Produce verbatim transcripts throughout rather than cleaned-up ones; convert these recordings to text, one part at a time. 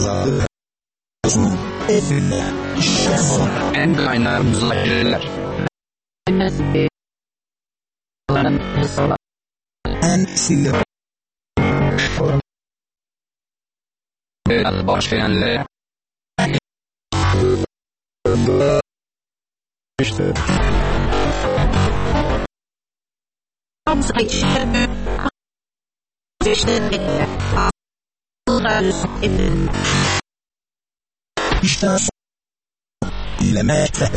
En kaynağımızla gelirler. En silah. Biraz başlayanlara. İşte. İşte ilemekte.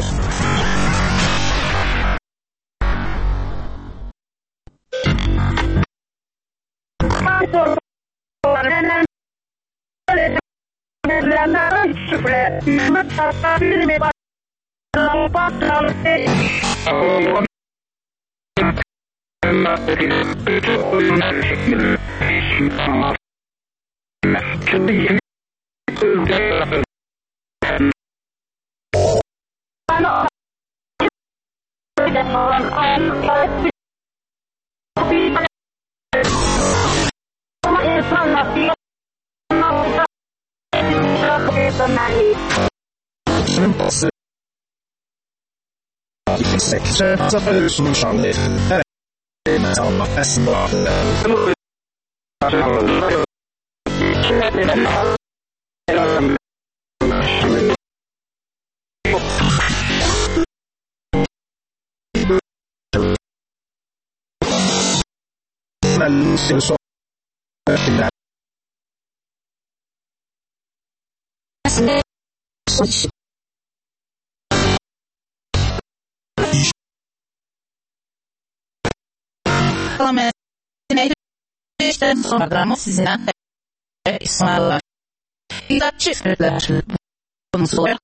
İşte sonra sizden İsmail'ler İlaççılar bunu sorar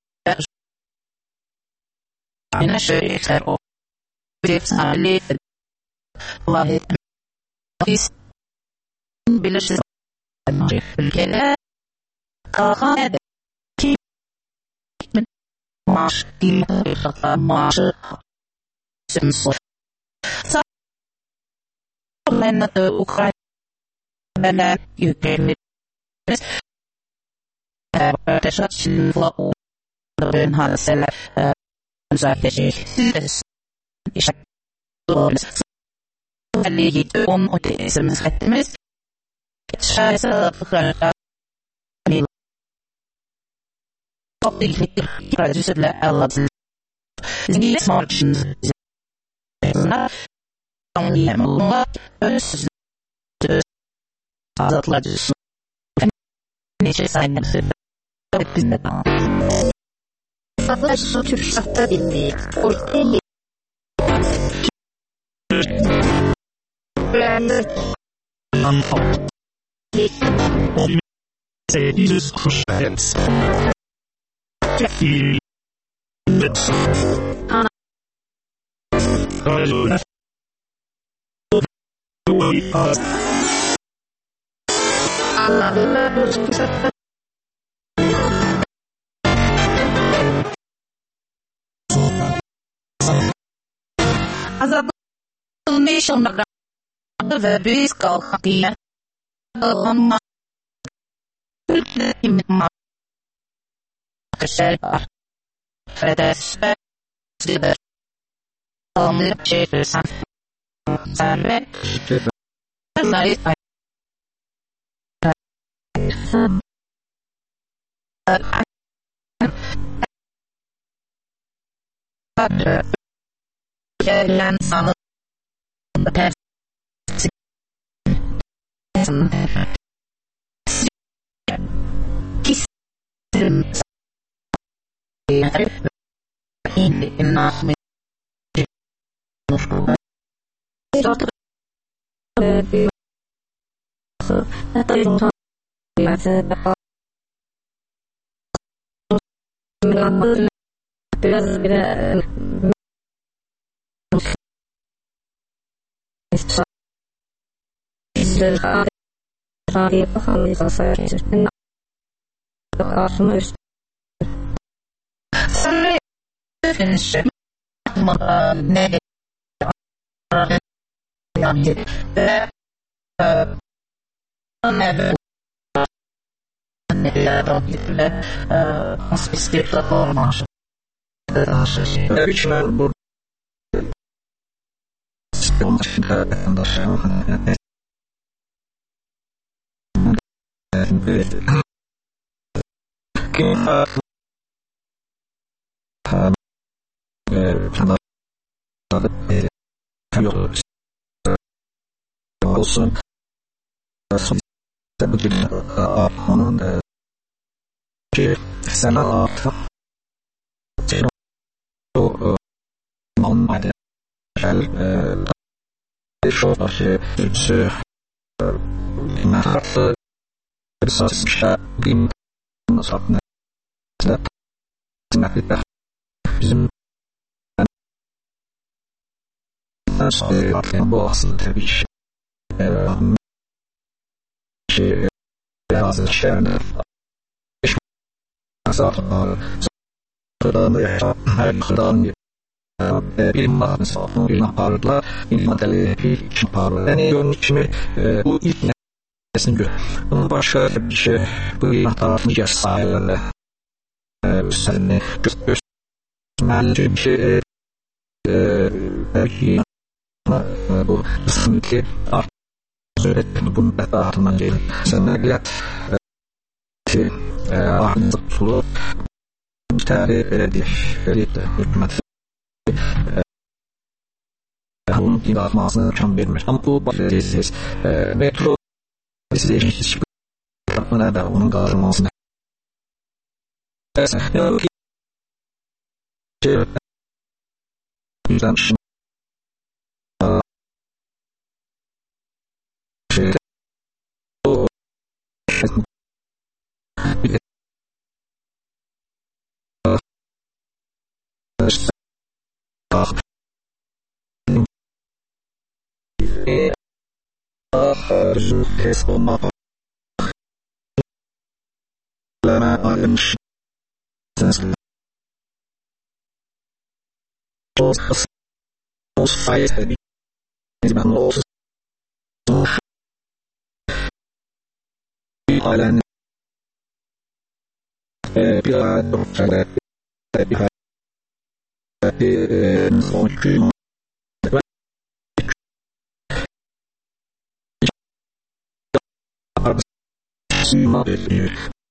yine şöyle o bir sahili vahid biz bilirsiz ülkeler kalkan ki maaş değil maaşı sensor men de Ukrayna yüklenir Teşatçılıkla olduğun hadiseler özelleşir. İşte doğrusu. Halleyi on ötesimiz etmemiz. Şahese fıkrarlar. Toplayıp kardeşlerle Allah'ın zengin marşınız. Anlayamalı. Ölsüz. Azatlarcısı. Neçe saygısı. Hepinde Savaş Türkçe'de bildiği ortaya Brandon Anfang Dieses Verständnis Die Mit Anna Also Allah azadılmış onlara ve biz kalkıya alınma ülkemin kışlar fedespe siber alınıp çevirsen sen ve zayıf gelen sanat ters kisrim in nasmi dort ist ist der Frage bekommen das ist doch muss sorry finish ma ne nelle aspetto formato. Tabii ki ben bu olsun onun ki sanat o olmadı şu şey şu nasıl esasında bir nasıl bizim nasıl bu aslında tabii ki şey biraz şeyler zaten kadar yaşa her kadar bir masal bir naparla bir madalya bir çapar yani yönetimi bu ilk nesini gör ama başka bir şey bu tarafını gösterle üstüne göstermeli bir şey belki bu sanki artık bunu da atman gerekiyor sanırım ki ahlaklı tulu tarih belediye hükümet bunun imdatmasını imkan vermir. Ama bu bahsedeceğiz. Metro size buna da onun kaldırılmasını yok ki yüzden şey o es olma lama almış os os faz ben os halen bir ara bir son gün Sima bir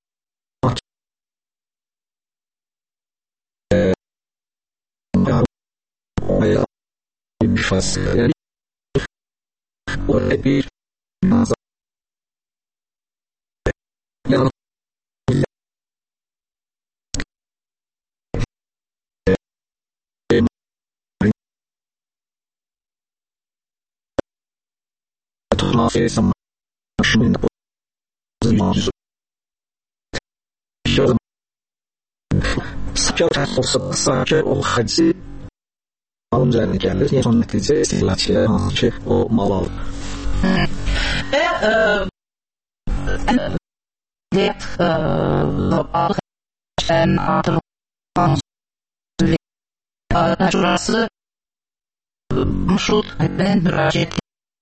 veya bir fasıl orada bir nazar yan tuhafı zaman şimdi şöyle sıkıntı olsa sadece o hacı alınca ne gelir? Yani son netice istilatçıya hangi o mal alır. Ve det lokal en antropolog şurası müşut eden müracaat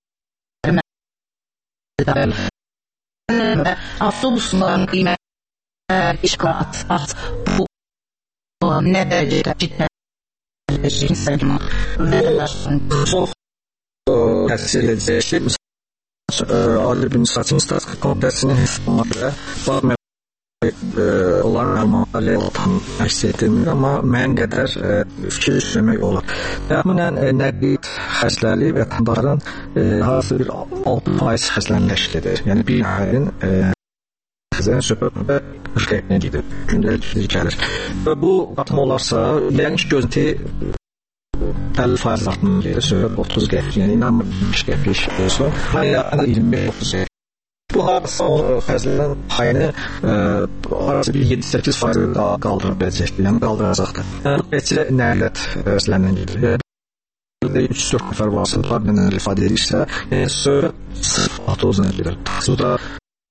avtobusların kıymet işgalat at bu ne derecede cidden insan verilersin çok kasiyeci albüm satın stat kompleksini olmakla var onlar normalde tam hissettim ama mən qədər fikir düşünmək olar. Təxminən nəqliyyat xərcləri vətəndaşların hansı bir altı faiz xərclərini təşkil edir. Yəni bir ayın xəzən söhbət və şirkətinə gedir. Gündəlik gəlir. Və bu qatım olarsa, yəni ki gözünti əlli faiz artmaya gedir. Söhbət otuz qəpik, yəni inanmır qəpik olsun. Hayatında iyirmi beş otuz qəpik. Bu hadisa o xərclərin payını arası bir yedi səkkiz faiz qaldıra biləcəkdir, yəni qaldıracaqdır. Yəni, beçilə nəqliyyat xərclərindən gedir. üç dörd nəfər varsa, parmenən ifadə edirsə, söhbət sırf avtobusuna gedir. Bu da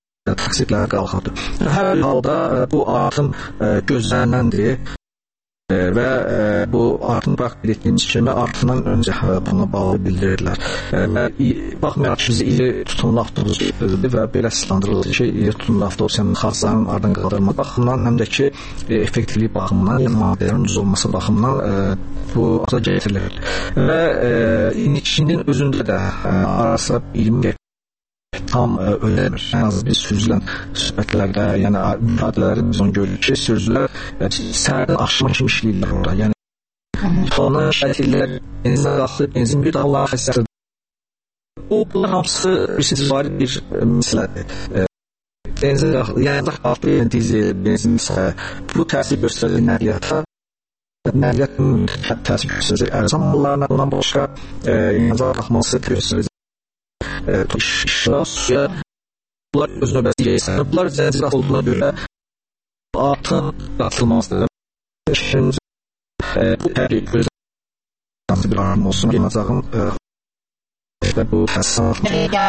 taksitlər qalxadır. Hər halda bu artım gözləniləndir. və bu artım bax etdiyimiz kimi artımdan öncə buna bağlı bildirdilər. Və baxmayaraq ki, bizi iri tutumlu avtobus və belə əsaslandırılır ki, iri tutumlu avtobusun xarclarının ardın qaldırma baxımından, həm də ki, effektivlik baxımından, yəni maddələrin düz olması baxımından bu aza getirilir. Və indikinin özündə də arası iyirmi dəqiqə tam ödəmir. Ən az biz sürücülər söhbətlərdə, yəni müfadələri biz onu görürük ki, sürücülər sərdən aşma kimi işləyirlər orada. Yəni sonra şəhət edirlər, benzinə qalxıb, benzin bir daha xəstədir. O, bunlar hamısı istisvari bir məsələdir. Benzin qalxıb, yəni qalxıb, dizel, benzin isə bu təsir göstərir nəqliyyata. Nəqliyyat təsir göstərir. Ərzan mallarına bundan başqa yanacaq qalxması göstərir. İşra, suya bunlar öz növbəsi yeyəsən. Bunlar zəncir olduğuna görə artım qatılmazdır. Şimdi bu təbii gözə bir aram olsun. Yanacağın işte bu həssas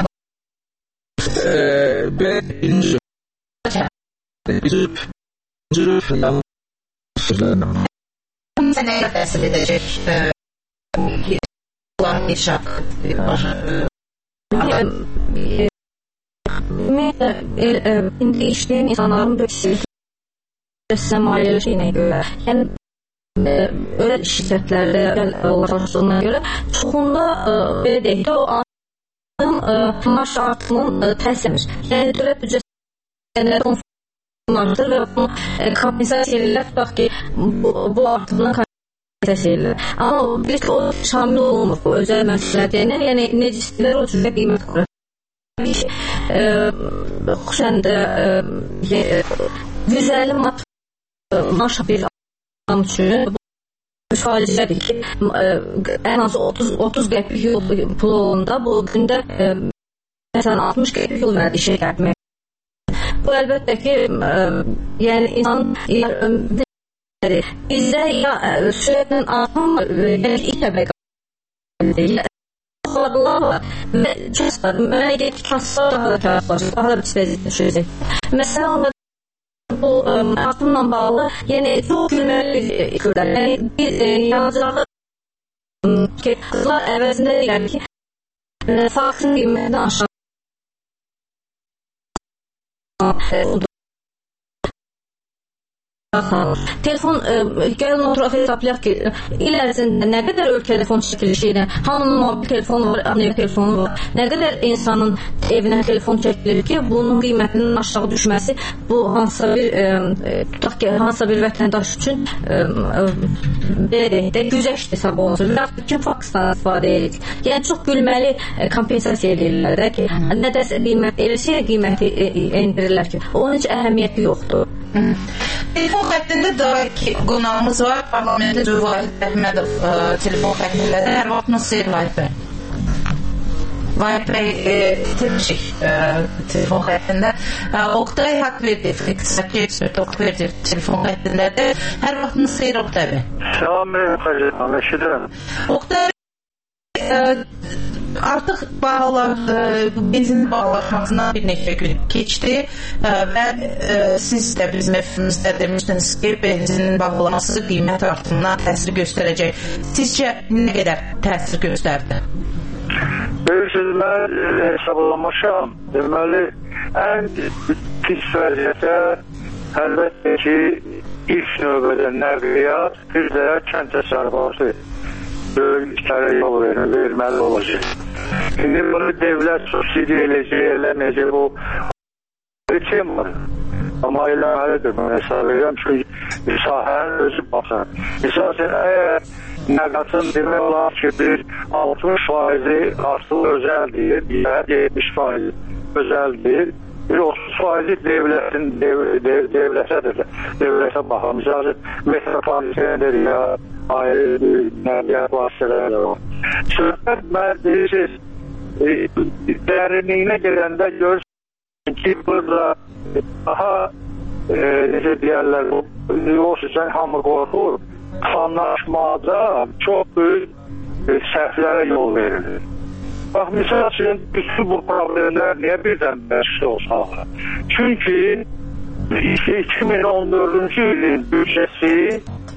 belə birinci üzüb üzüb sürülərlə nəyə təsir edəcək olan bir şak var? İndi işleyen insanların böyle maliyeli şeyine göre, yani öyle şirketlerle ulaştığına göre çoğunda böyle değil de o anın maaş artımının təsir. Yani dövlət büdcəsində fonlardır ve bunu kompensasiya edirlər, tutaq ki, bu artımdan təsirlər. Amma bir ki, o şamil olunmur bu özəl məsuliyyətlə, yəni necə istəyirlər o cürlə qiymət qurur. Xüsusən də yüz əlli manat maaş bir adam üçün bu faizlədir ki, ən az otuz qəpik yol pulu olanda bu gündə məsələn altmış qəpik yol verdi işə gəlmək. Bu əlbəttə ki, yəni insan bizdə ya sürətlə artım yəni ilk təbəqə deyil. Və kəslər, mənə deyək ki, kəslər daha da tərəflaşır, daha da pis vəziyyətlə düşəcək. Məsələn, bu artımla bağlı, yəni çox gülməli iqırlar. Yəni bir yanıcıları ki, qızlar əvəzində deyilər ki, faksın qiymətindən aşağı telefon gəlin oturaq hesablayaq ki, il ərzində nə qədər ölkədə telefon çəkilişi, hamının mobil telefonu var, abunə telefonu var, nə qədər insanın evinə telefon çəkilir ki, bunun qiymətinin aşağı düşməsi bu hansısa bir tutaq ki, hansısa bir vətəndaş üçün belə deyək də güzəşt hesab olunur. Kim faksdan istifadə edir? Yəni çox gülməli kompensasiya edirlər də ki, nə dəsə qiymət eləsə qiyməti endirirlər ki, onun heç əhəmiyyəti yoxdur. Telefon xəttində dayaki qonağımız var. Parlamentdə Vahid Əhmədov telefon xəttindədir. Hər vaxtınız xeyir Vahid bəy. Vahid bəy itirmişik telefon xəttində. Oqtay Haqverdiyev, iqtisadi ekspert Oqtay telefon xəttindədir. Hər vaxtınız xeyir Oqtay bəy. Salam, xeyir, eşidirəm. Oqtay artıq bağlar, benzin bağlatmasından bir neçə gün keçdi və siz də bizim efimizdə demişdiniz ki, benzinin bağlaması qiymət artımına təsir göstərəcək. Sizcə nə qədər təsir göstərdi? Bilirsiniz, mən hesablamamışam. Deməli, ən pis vəziyyətə əlbəttə ki, ilk növbədə nəqliyyat, bir də kənd təsərrüfatı böyük işlərə yol verir, verməli olacaq. İndi bunu devlət subsidiya eləcək, eləməyəcək, bu şey var. Amma eləməlidir, bunu hesab edirəm, çünki sahənin özü baxır. Esasən, əgər nəqatın demək olar ki, bir altmış faizi artıq özəldir, bir yetmiş faizi özəldir, bir otuz faizi devlətin, devlətədir, devlətə baxır. Misal, metropolitendir ya, ayrı nəqliyyat vasitələri var. Söhbət mən deyirsiniz, dərinliyinə gedəndə görürsünüz ki, burada daha necə deyərlər, o sizdən hamı qorxur, anlaşmada çox böyük səhvlərə yol verilir. Bax, misal üçün, bütün bu problemlər niyə birdən məşğul olsa? Çünki iki min on dördüncü ilin büdcəsi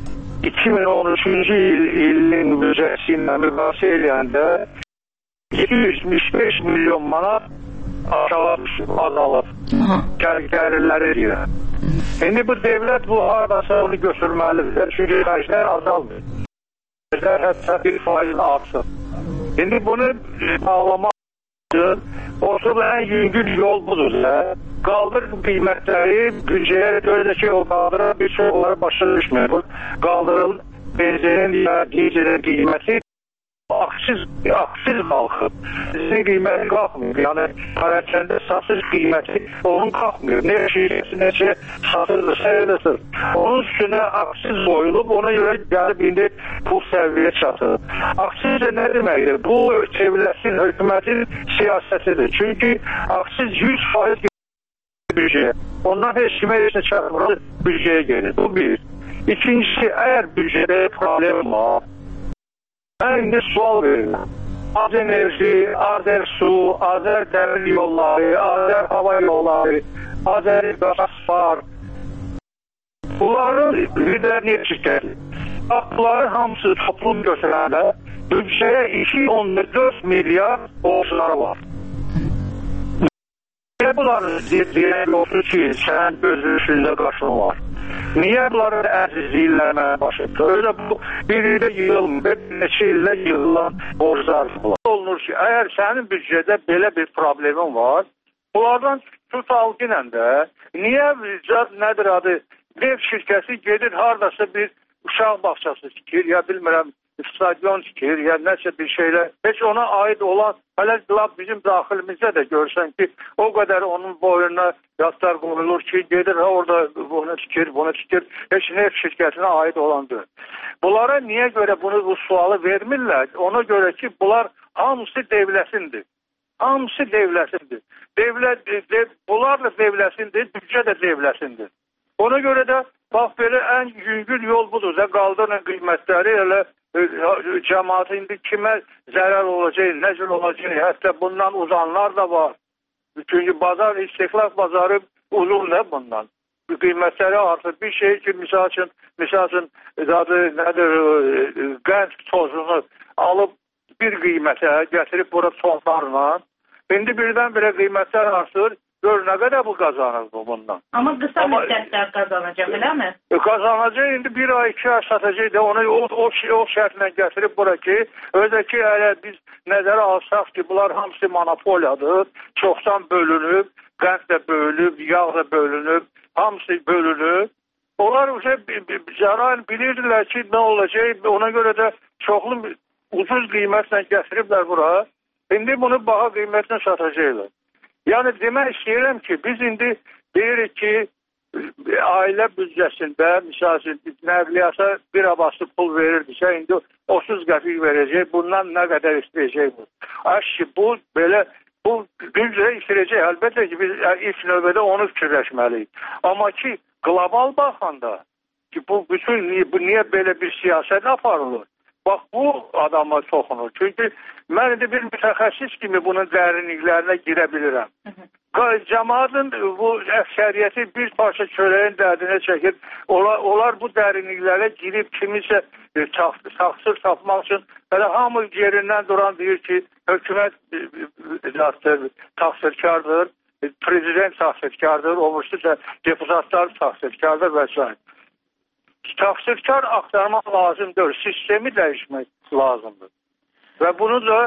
iki min on üçüncü ilin büdcəsi ilə müqayisə edəndə yedi yüz yetmiş beş milyon manat aşağı azalır. Gəlirləri deyir. İndi bu devlət bu haradasa onu götürməlidir. Çünki xərclər azalmır. Xərclər hətta bir faiz artsın. İndi bunu bağlamaq üçün oturub ən yüngül yol budur. Qaldır qiymətləri büdcəyə görə ki, o qaldıran bir şey onları başa düşmür. Qaldırın benzinin ya dizelin qiyməti aksiz, aksiz qalxıb. Sizin qiyməti qalxmır. Yəni, hərəkəndə satış qiyməti onun qalxmır. Ne şirkəsi, necə satırdır, sayılırsın. Onun üstünə aksiz qoyulub, ona görə gəlib indi bu səviyyə çatır. Aksiz də nə deməkdir? Bu, devlətin, hökumətin siyasətidir. Çünki aksiz yüz faiz büdcəyə. Ondan heç kimə heç nə çatmır, büdcəyə gelir. Bu bir. İkincisi, əgər büdcədə problem var, mən indi sual verirəm. Azenerji, Azersu, Azer dəmir yolları, Azer hava yolları, Azer qazaslar. Bunların lider niyə şirkəti? Bunların hamısı toplum götürəndə büdcəyə iki yüz on dörd milyar borcları var. Niyə bunları deyək yoktur ki, sən gözü üstündə qaşın var? Niyə bunları əzizliyirlərmə başlayır? Öyle bu bir ildə yığılmır, bir neçə ildə yığılan borclar var. Olunur ki, əgər sənin büdcədə belə bir problemin var, bunlardan tut algınlə də, niyə nədir adı, dev şirkəsi gedir haradasa bir uşaq bağçası tikir, ya bilmirəm, stadion tikir, ya nəsə bir şeylər, heç ona aid olan, hələ bizim daxilimizdə də görsən ki, o qədər onun boyuna yatlar qoyulur ki, gedir orada bunu tikir, bunu tikir, heç neft şirkətinə aid olandır. Bunlara niyə görə bunu, bu sualı vermirlər? Ona görə ki, bunlar hamısı devlətindir. Hamısı devlətindir. Devlət, dev, bunlar da devlətindir, büdcə də devlətindir. Ona görə də, bax, belə ən yüngül yol budur da, qaldırın qiymətləri, elə cəmaat indi kimə zərər olacaq, necə olacaq, hətta bundan uzanlar da var. Çünki bazar, istiqlal bazarı uzun da bundan. Qiymətləri artır. Bir şey ki, misal üçün, misal üçün, adı, nədir, qənd tozunu alıb bir qiymətə gətirib bura tonlarla, indi birdən-birə qiymətlər artır, gör nə qədər bu qazanır bu bundan. Amma qısa müddətlər qazanacaq, eləmi? Qazanacaq, indi bir ay, iki ay satacaq da onu o, o, o şərtlə gətirib bura ki, öyle ki, əgər biz nəzərə alsaq ki, bunlar hamısı monopoliyadır, çoxdan bölünüb, qənd də bölünüb, yağ da bölünüb, hamısı bölünüb. Onlar zərayın bilirdilər ki, nə olacaq, ona görə də çoxlu ucuz qiymətlə gətiriblər bura, indi bunu baha qiymətlə satacaqlar. Yəni demək istəyirəm ki, biz indi deyirik ki, ailə büdcəsində, misal üçün, nəqliyyata bir abası pul verirdisə, indi otuz qəpik verəcək, bundan nə qədər istəyəcək bu? Aş ki, bu belə, bu düzcə istəyəcək, əlbəttə ki, biz ilk növbədə onu fikirləşməliyik. Amma ki, qlobal baxanda, ki, bu bütün, bu niyə belə bir siyasət aparılır? Bax, bu adama toxunur. Çünki mən indi bir mütəxəssis kimi bunun dərinliklərinə girə bilirəm. Cəmaatın bu əksəriyyəti bir parça çörəyin dərdinə çəkir. Onlar, onlar bu dərinliklərə girib kimisə taxsır tapmaq üçün belə hamı yerindən duran deyir ki, hökumət taxsirkardır, prezident taxsirkardır, olmuşsa deputatlar taxsirkardır və s. Taxsirkar axtarmaq lazımdır, sistemi dəyişmək lazımdır. Və bunu da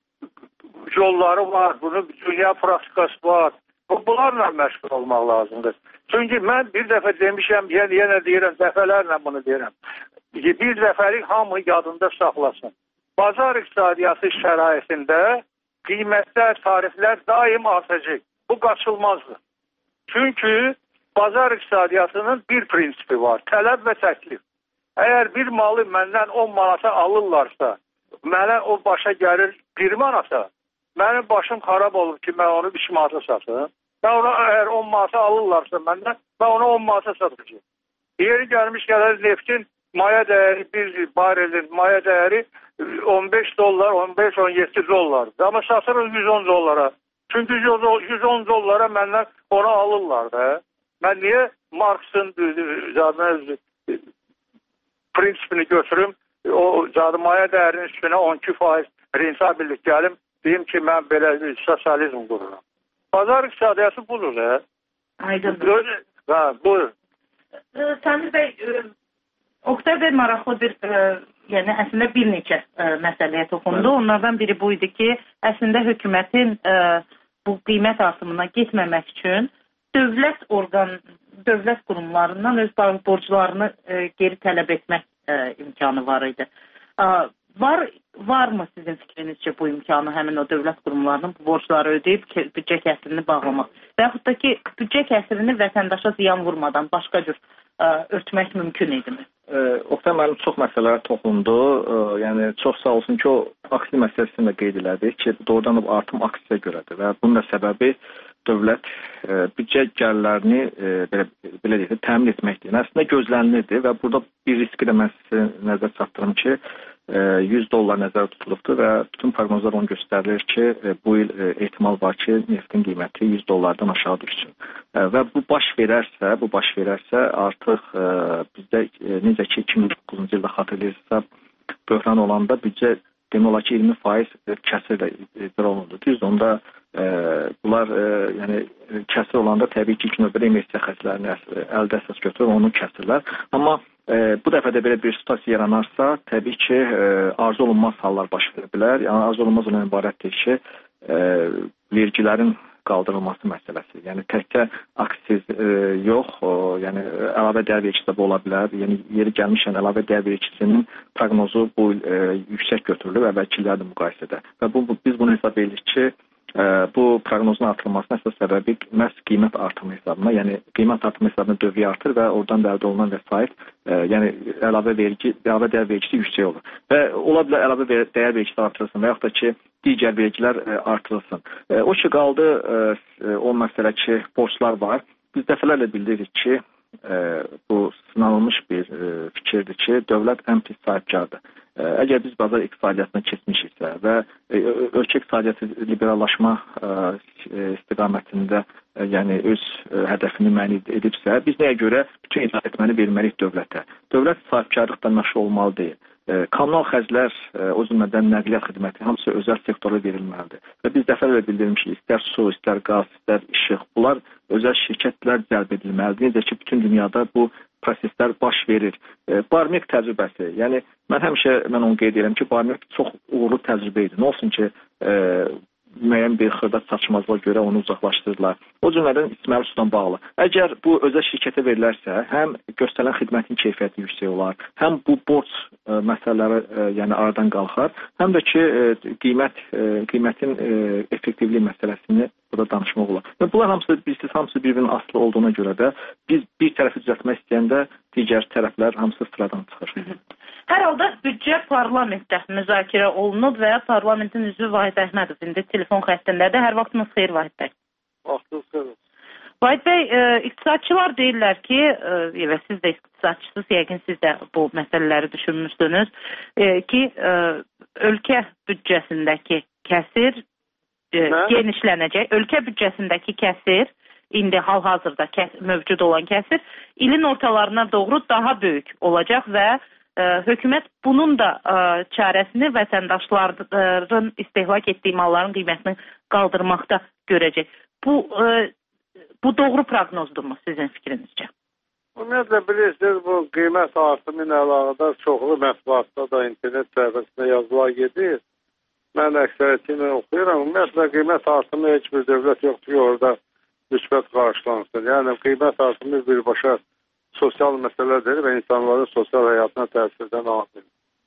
yolları var, bunun dünya praktikası var. Bunlarla məşğul olmaq lazımdır. Çünki mən bir dəfə demişəm, yenə, yenə deyirəm, dəfələrlə bunu deyirəm. Bir dəfəlik hamı yadında saxlasın. Bazar iqtisadiyyatı şəraitində qiymətlər, tariflər daim artacaq. Bu qaçılmazdır. Çünki bazar iqtisadiyyatının bir prinsipi var, tələb və təklif. Əgər bir malı məndən on manata alırlarsa, mənə o başa gəlir bir manata, mənim başım xarab olur ki, mən onu üç manata satım. Mən ona əgər on manata alırlarsa məndən, mən onu on manata satacağım. Yeri gəlmiş gəlir neftin maya dəyəri, bir barelin maya dəyəri on beş dollar, on beş on yeddi dollardır. Amma satırız yüz on dollara. Çünki yüz on dollara məndən onu alırlar da. Mən niyə Marks'ın prinsipini götürüm, o cadımaya dəyərinin üstünə on iki faiz rentabirlik gəlim, deyim ki, mən belə sosializm qururam. Bazar iqtisadiyyatı budur, hə? Aydındır. Hə, buyur. Samir bəy, Oktay bəy maraqlı bir, yəni əslində bir neçə məsələyə toxundu. Onlardan biri bu idi ki, əslində hökumətin bu qiymət artımına getməmək üçün dövlət orqan, dövlət qurumlarından öz borclarını geri tələb etmək imkanı var idi. Var, varmı sizin fikrinizcə bu imkanı həmin o dövlət qurumlarının bu borcları ödəyib büdcə kəsirini bağlamaq? Və yaxud da ki, büdcə kəsirini vətəndaşa ziyan vurmadan başqa cür örtmək mümkün idimi? Oktay müəllim çox məsələlərə toxundu. Yəni çox sağ olsun ki, o aksi məsələsini də qeyd elədi ki, doğrudan da artım aksiyə görədir və bunun da səbəbi dövlət büdcə gəlirlərini belə, belə deyək, təmin etməkdir. Əslində gözlənilirdi və burada bir riski də mən sizə nəzər çatdırım ki, yüz dollar nəzərdə tutulubdur və bütün proqnozlar onu göstərir ki, bu il ehtimal var ki, neftin qiyməti yüz dollardan aşağı düşsün. Və bu baş verərsə, bu baş verərsə artıq bizdə necə ki iki min doqquzuncu ildə xatırlayırsa böhran olanda büdcə demək olar ki iyirmi faiz kəsirlə icra olundu. Düzdür, onda e, bunlar e, yəni kəsir olanda təbii ki ilk növbədə investisiya xərclərini əldə əsas götürür, onu kəsirlər. Amma e, bu dəfə də belə bir situasiya yaranarsa, təbii ki e, arzu olunmaz hallar baş verə bilər. Yəni arzu olunmaz olan ibarətdir ki, e, vergilərin qaldırılması məsələsi. Yəni təkcə aksiz e, yox, o, yəni əlavə dəyər vergisi də ola bilər. Yəni yeri gəlmişən əlavə dəyər vergisinin proqnozu bu e, yüksək götürülür əvvəlki illərlə müqayisədə. Və bu, bu biz bunu hesab edirik ki, e, bu proqnozun artırılmasının əsas səbəbi məhz qiymət artımı hesabına, yəni qiymət artımı hesabına dövriyə artır və oradan da əldə olunan vəsait, e, yəni əlavə vergi, əlavə dəyər vergisi yüksək olur. Və ola bilər əlavə dəyər vergisi artırılsın və yaxud da ki digər vergilər e, artırılsın. E, o ki qaldı e, o məsələ ki, borclar var. Biz dəfələrlə bildiririk ki, e, bu sınanılmış bir e, fikirdir ki, dövlət ən pis sahibkardır. E, əgər biz bazar iqtisadiyyatına keçmişiksə və e, ölkə iqtisadiyyatı liberallaşma e, istiqamətində e, yəni öz e, hədəfini müəyyən edibsə, biz nəyə görə bütün icra etməni verməliyik dövlətə? Dövlət sahibkarlıqdan məşğul olmalı deyil. Kommunal xərclər, o cümlədən nəqliyyat xidməti hamısı özəl sektora verilməlidir. Və biz dəfələrlə bildirmişik, istər su, istər qaz, istər işıq, bunlar özəl şirkətlər cəlb edilməlidir. Necə ki, bütün dünyada bu proseslər baş verir. Barmek təcrübəsi, yəni mən həmişə mən onu qeyd edirəm ki, Barmek çox uğurlu təcrübə idi. Nə olsun ki, e, müəyyən bir xırda çatışmazlığa görə onu uzaqlaşdırdılar. O cümlədən içməli sudan bağlı. Əgər bu özəl şirkətə verilərsə, həm göstərilən xidmətin keyfiyyəti yüksək olar, həm bu borc e, məsələləri e, yəni aradan qalxar, həm də ki e, qiymət e, qiymətin e, effektivliyi məsələsini burada danışmaq olar. Və bunlar hamısı birsiz hamısı bir-birinin asılı olduğuna görə də biz bir tərəfi düzəltmək istəyəndə digər tərəflər hamısı sıradan çıxır. Hər halda büdcə parlamentdə müzakirə olunub və parlamentin üzvü Vahid Əhmədov indi telefon xəttindədir. Hər vaxtınız xeyir Vahid bəy. Vaxtınız xeyir. Vahid bəy, e, iqtisadçılar deyirlər ki, e, və siz də iqtisadçısınız, yəqin siz də bu məsələləri düşünmüşsünüz, e, ki, e, ölkə büdcəsindəki kəsir e, genişlənəcək. Ölkə büdcəsindəki kəsir, indi hal-hazırda kəs, mövcud olan kəsir, ilin ortalarına doğru daha böyük olacaq və e, hökumət bunun da e, çarəsini vətəndaşların istehlak etdiyi malların qiymətini qaldırmaqda görəcək. Bu, e, bu doğru proqnozdurmu sizin fikrinizcə? Ümumiyyətlə bilirsiniz, bu qiymət artımı ilə əlaqədar çoxlu mətbuatda da internet səhifəsində yazılar gedir. Mən əksəriyyətini oxuyuram. Ümumiyyətlə qiymət artımı heç bir dövlət yoxdur ki, orada müsbət qarşılansın. Yəni qiymət artımı birbaşa sosial məsələdir və insanların sosial həyatına təsirdən alır.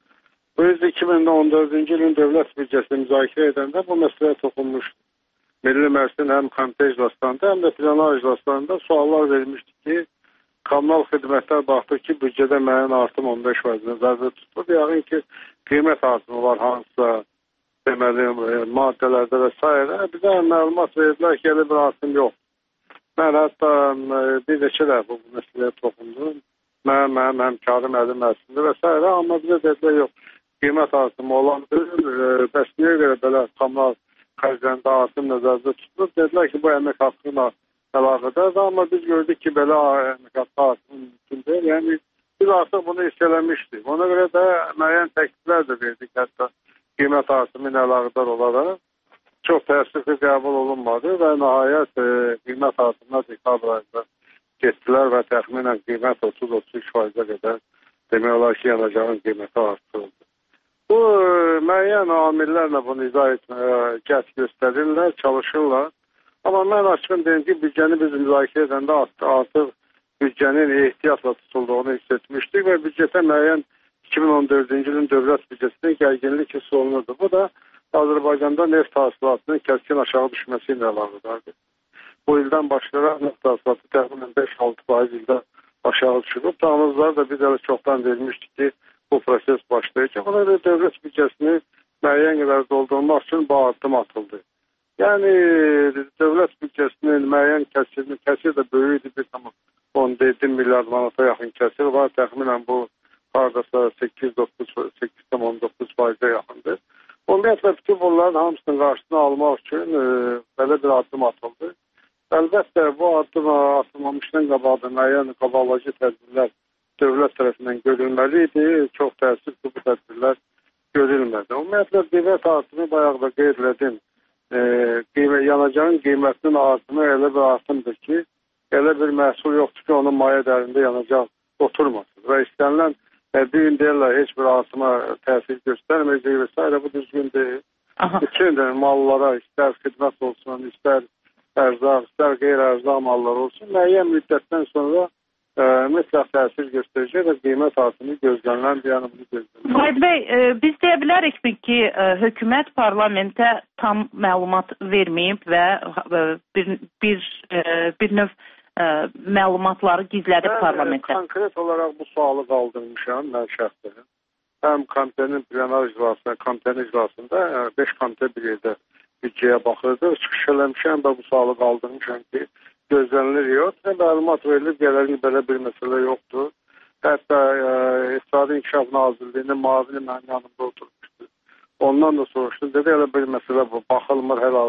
Bu yüzden iki min on dördüncü ilin dövlət büdcəsini müzakirə edəndə bu məsələyə toxunmuşdur. Milli Məclisin həm komitə iclaslarında, həm də plenar iclaslarında suallar verilmişdi ki, kommunal xidmətlər baxdıq ki, büdcədə müəyyən artım on beş faiz nəzərdə tutulur. Yəqin ki, qiymət artımı var hansısa deməli maddələrdə və s. Bizə məlumat verdilər ki, elə bir artım yox. Mən hətta bir neçə də bu məsələyə toxundum. Mən, mənim həmkarım əlim əslində və s. Amma bizə dedilər yox, qiymət artımı olandır. Bəs niyə görə belə kommunal xərclərində artım nəzərdə tutulur? Dedilər ki, bu əmək haqqına əlaqədardır. Amma biz gördük ki, belə əmək haqqı artımı mümkün deyil. Yəni, biz artıq bunu hiss eləmişdik. Ona görə də müəyyən təkliflər də verdik, hətta qiymət artımı ilə əlaqədar olaraq. Çox təəssüfli qəbul olunmadı və nəhayət e, qiymət artımına dekabr ayında getdilər və təxminən qiymət otuz otuz üç faiz qədər demək olar ki, yanacağın qiyməti artırıldı. Bu e, müəyyən amillərlə bunu izah etməyə cəhd göstərirlər, çalışırlar. Amma mən açığın deyim ki, büdcəni biz müzakirə edəndə artıq büdcənin ehtiyatla tutulduğunu hiss etmişdik və büdcətə müəyyən iki min on dördüncü ilin dövlət büdcəsinin gərginlik hissi olunurdu. Bu da Azərbaycanda neft hasilatının kəskin aşağı düşməsi ilə əlaqədardır. Bu ildən başlayaraq neft hasilatı təxminən beş altı faiz ildə aşağı düşürüb. Proqnozlar da biz hələ çoxdan vermişdik ki, bu proses başlayacaq. Ona görə dövlət büdcəsini müəyyən qədər doldurmaq üçün bu addım atıldı. Yəni dövlət büdcəsinin müəyyən kəsirini, kəsir də böyükdür, bir tam on yeddi milyard manata yaxın kəsir var. Təxminən bu hardasa səkkiz on doqquz faizə yaxındır. Ümumiyyətlə bütün bunların hamısının qarşısını almaq üçün e, belə bir addım atıldı. Əlbəttə bu addım atılmamışdan qabaqda müəyyən qabaqlayıcı tədbirlər dövlət tərəfindən görülməli idi. Çox təəssüf ki, bu tədbirlər görülmədi. Ümumiyyətlə qiymət artımı bayaq da qeyd elədim. E, qiymət, yanacağın qiymətinin artımı elə bir artımdır ki, elə bir məhsul yoxdur ki, onun maya dərində yanacaq oturmasın. Və istənilən bir gün deyirlər, heç bir artıma təsir göstərməyəcək və s. Bu düzgün deyil. Aha. Bütün mallara, istər xidmət olsun, istər ərzaq, istər qeyri-ərzaq mallar olsun, müəyyən müddətdən sonra e, mütləq təsir göstərəcək və qiymət artımı gözlənilən bir yanı bunu gözlənilən. Vahid bəy, e, biz deyə bilərikmi ki, e, hökumət parlamentə tam məlumat verməyib və e, bir, bir, e, bir növ Ə, məlumatları gizlədib parlamentə. Mən konkret olaraq bu sualı qaldırmışam mən şəxsən. Həm komitenin plenar iclasında, komitenin iclasında beş komite bir yerdə büdcəyə baxırdı. Çıxış eləmişəm və bu sualı qaldırmışam ki, gözlənilir yox. Məlumat verilib, gələlik belə bir məsələ yoxdur. Hətta İqtisadi İnkişaf Nazirliyinin mavini mənim yanımda oturmuşdu. Ondan da soruşdum. Dedi, elə bir məsələ bu, baxılmır, hələ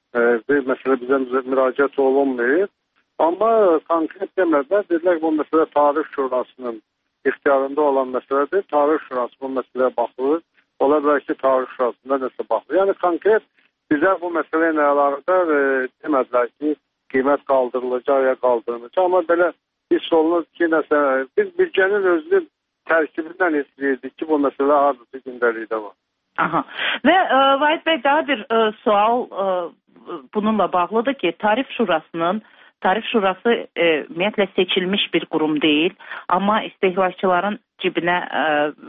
bir məsələ bizə müraciət olunmayıb. Amma konkret demədilər, dedilər ki, bu məsələ Tarif Şurasının ixtiyarında olan məsələdir. Tarif Şurası bu məsələyə baxılır. Ola bilər ki, Tarif Şurasında nəsə baxılır. Yəni konkret bizə bu məsələ ilə əlaqədar e, demədilər ki, qiymət qaldırılacaq ya qaldırılacaq. Amma belə hiss olunur ki, nəsə, biz büdcənin özünün tərkibindən istəyirdik ki, bu məsələ hardasa gündəlikdə var. Aha. Və e, Vahid bəy, daha bir e, sual e, bununla bağlıdır ki, Tarif Şurasının Tarif Şurası e, ümumiyyətlə seçilmiş bir qurum deyil, amma istehlakçıların cibinə e,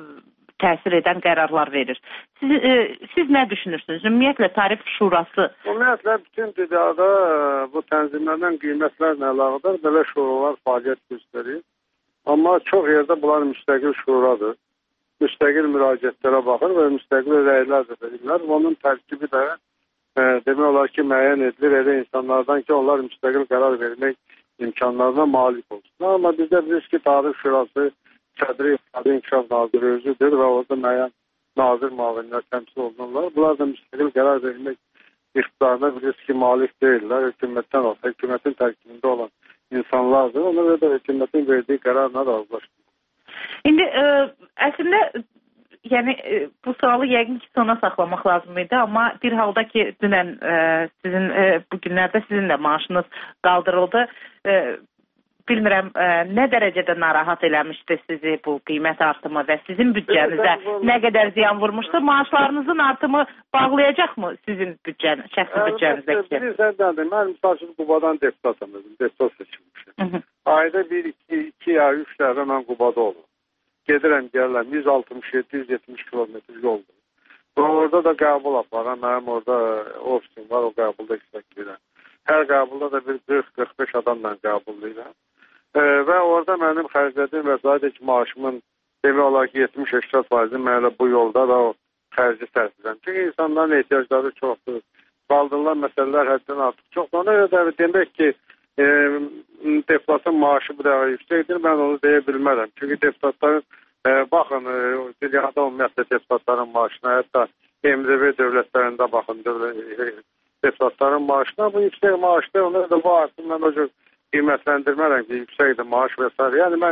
təsir edən qərarlar verir. Siz, e, siz nə düşünürsünüz? Ümumiyyətlə Tarif Şurası... Ümumiyyətlə bütün dünyada bu tənzimlərdən qiymətlərlə əlaqədar belə şuralar fəaliyyət göstərir. Amma çox yerdə bunlar müstəqil şuradır. Müstəqil müraciətlərə baxır və müstəqil rəylər də verirlər. Onun tərkibi də demək olar ki, müəyyən edilir elə insanlardan ki, onlar müstəqil qərar vermək imkanlarına malik olsun. Amma bizdə bilirik ki, Tarif Şurası sədri İqtisadi İnkişaf Naziri özüdür və orada müəyyən nazir müavinlər təmsil olunurlar. Bunlar da müstəqil qərar vermək iqtidarına bilirik ki, malik deyirlər. Hökumətdən olsa, hökumətin tərkibində olan insanlardır. Ona görə də hökumətin verdiyi qərarla razılaşdır. İndi ə, əslində yəni bu sualı yəqin ki, sona saxlamaq lazım idi, amma bir halda ki, dünən e, sizin e, bu günlərdə sizin də maaşınız qaldırıldı. E, bilmirəm, e, nə dərəcədə narahat eləmişdi sizi bu qiymət artımı və sizin büdcənizə nə qədər ziyan vurmuşdu? Maaşlarınızın artımı bağlayacaqmı sizin büdcən, şəxsi büdcənizdəki? Bilirsən, dədir, mən misal üçün Qubadan deputatam, deputat seçilmişim. Ayda bir, iki, iki ya üç dəfə mən Qubada olum. Gedirəm, gəlirəm, yüz altmış yeddi yüz yetmiş kilometr yoldur. Orada da qəbul aparam, mənim orada ofisim var, o qəbulda işlək edirəm. Hər qəbulda da bir qırx qırx beş adamla qəbulluyam. E, və orada mənim xərclədiyim vəsait ki, maaşımın demək olar ki, yetmiş səksən faizi mənə bu yolda da o xərci təsirəm. Çünki insanların ehtiyacları çoxdur. Qaldırılan məsələlər həddən artıq çoxdur. Ona görə demək ki, e, deputatın maaşı bu dəfə yüksəkdir, mən onu deyə bilmərəm. Çünki deputatların, e, baxın, e, dünyada ümumiyyətlə deputatların maaşına, hətta M D B dövlətlərində baxın, dövlət, deputatların maaşına, bu yüksək maaşdır, ona da bu artıq mən o cür qiymətləndirmərəm ki, yüksəkdir maaş və s. Yəni mən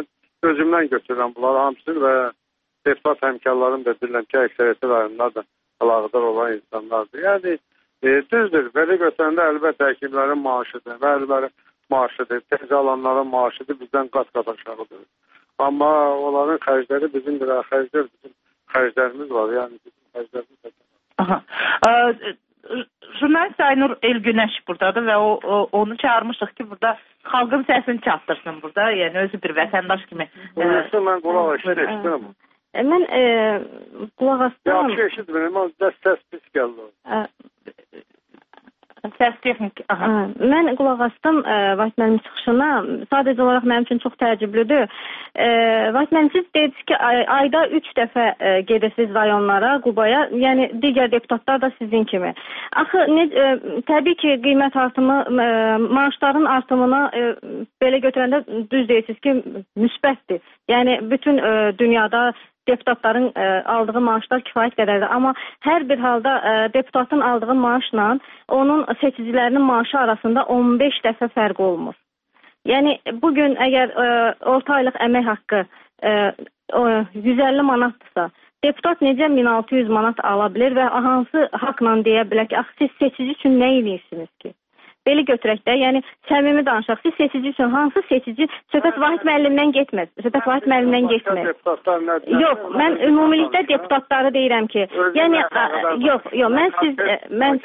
özümdən götürürəm bunları hamısını və deputat həmkarlarım da bilirəm ki, əksəriyyəti rayonlar da əlaqədar olan insanlardır. Yəni, e, düzdür, belə götürəndə əlbəttə həkimlərin maaşıdır, müəllimlərin maaşıdır, təhsil alanların maaşıdır, bizdən qat-qat aşağıdır. Amma onların xərcləri bizim bir xərclər, bizim xərclərimiz var, yəni bizim xərclərimiz var. Aha. Ee, Jurnalist Aynur Elgünəş buradadır və o, o, onu çağırmışıq ki, burada xalqın səsini çatdırsın burada, yəni özü bir vətəndaş kimi. Buyursun, mən qulaq eşidirəm. Mən e, qulaq asdım. Yaxşı eşitmirəm, amma səs pis gəldi. Səs texnik. Aha. Mən qulaq asdım e, Vahid müəllim çıxışına. Sadəcə olaraq mənim üçün çox təəccüblüdür. E, Vahid müəllim, siz dediniz ki, ay, ayda üç dəfə e, gedirsiniz rayonlara, Qubaya. Yəni digər deputatlar da sizin kimi. Axı ne, e, təbii ki, qiymət artımı, e, maaşların artımına e, belə götürəndə düz deyirsiniz ki, müsbətdir. Yəni bütün e, dünyada deputatların e, aldığı maaşlar kifayət qədərdir. Amma hər bir halda e, deputatın aldığı maaşla onun seçicilərinin maaşı arasında on beş dəfə fərq olmur. Yəni bugün əgər e, orta aylıq əmək haqqı e, yüz əlli manatdırsa, deputat necə min altı yüz manat ala bilir və hansı haqla deyə bilər ki, axı siz seçici üçün nə edirsiniz ki? Belə götürək də, yəni səmimi danışaq. Siz seçici üçün hansı seçici söhbət Vahid müəllimdən getmir. Söhbət Vahid müəllimdən getmir. Yox, mən ümumilikdə deputatları deyirəm ki, yəni yox, yox, mən siz mən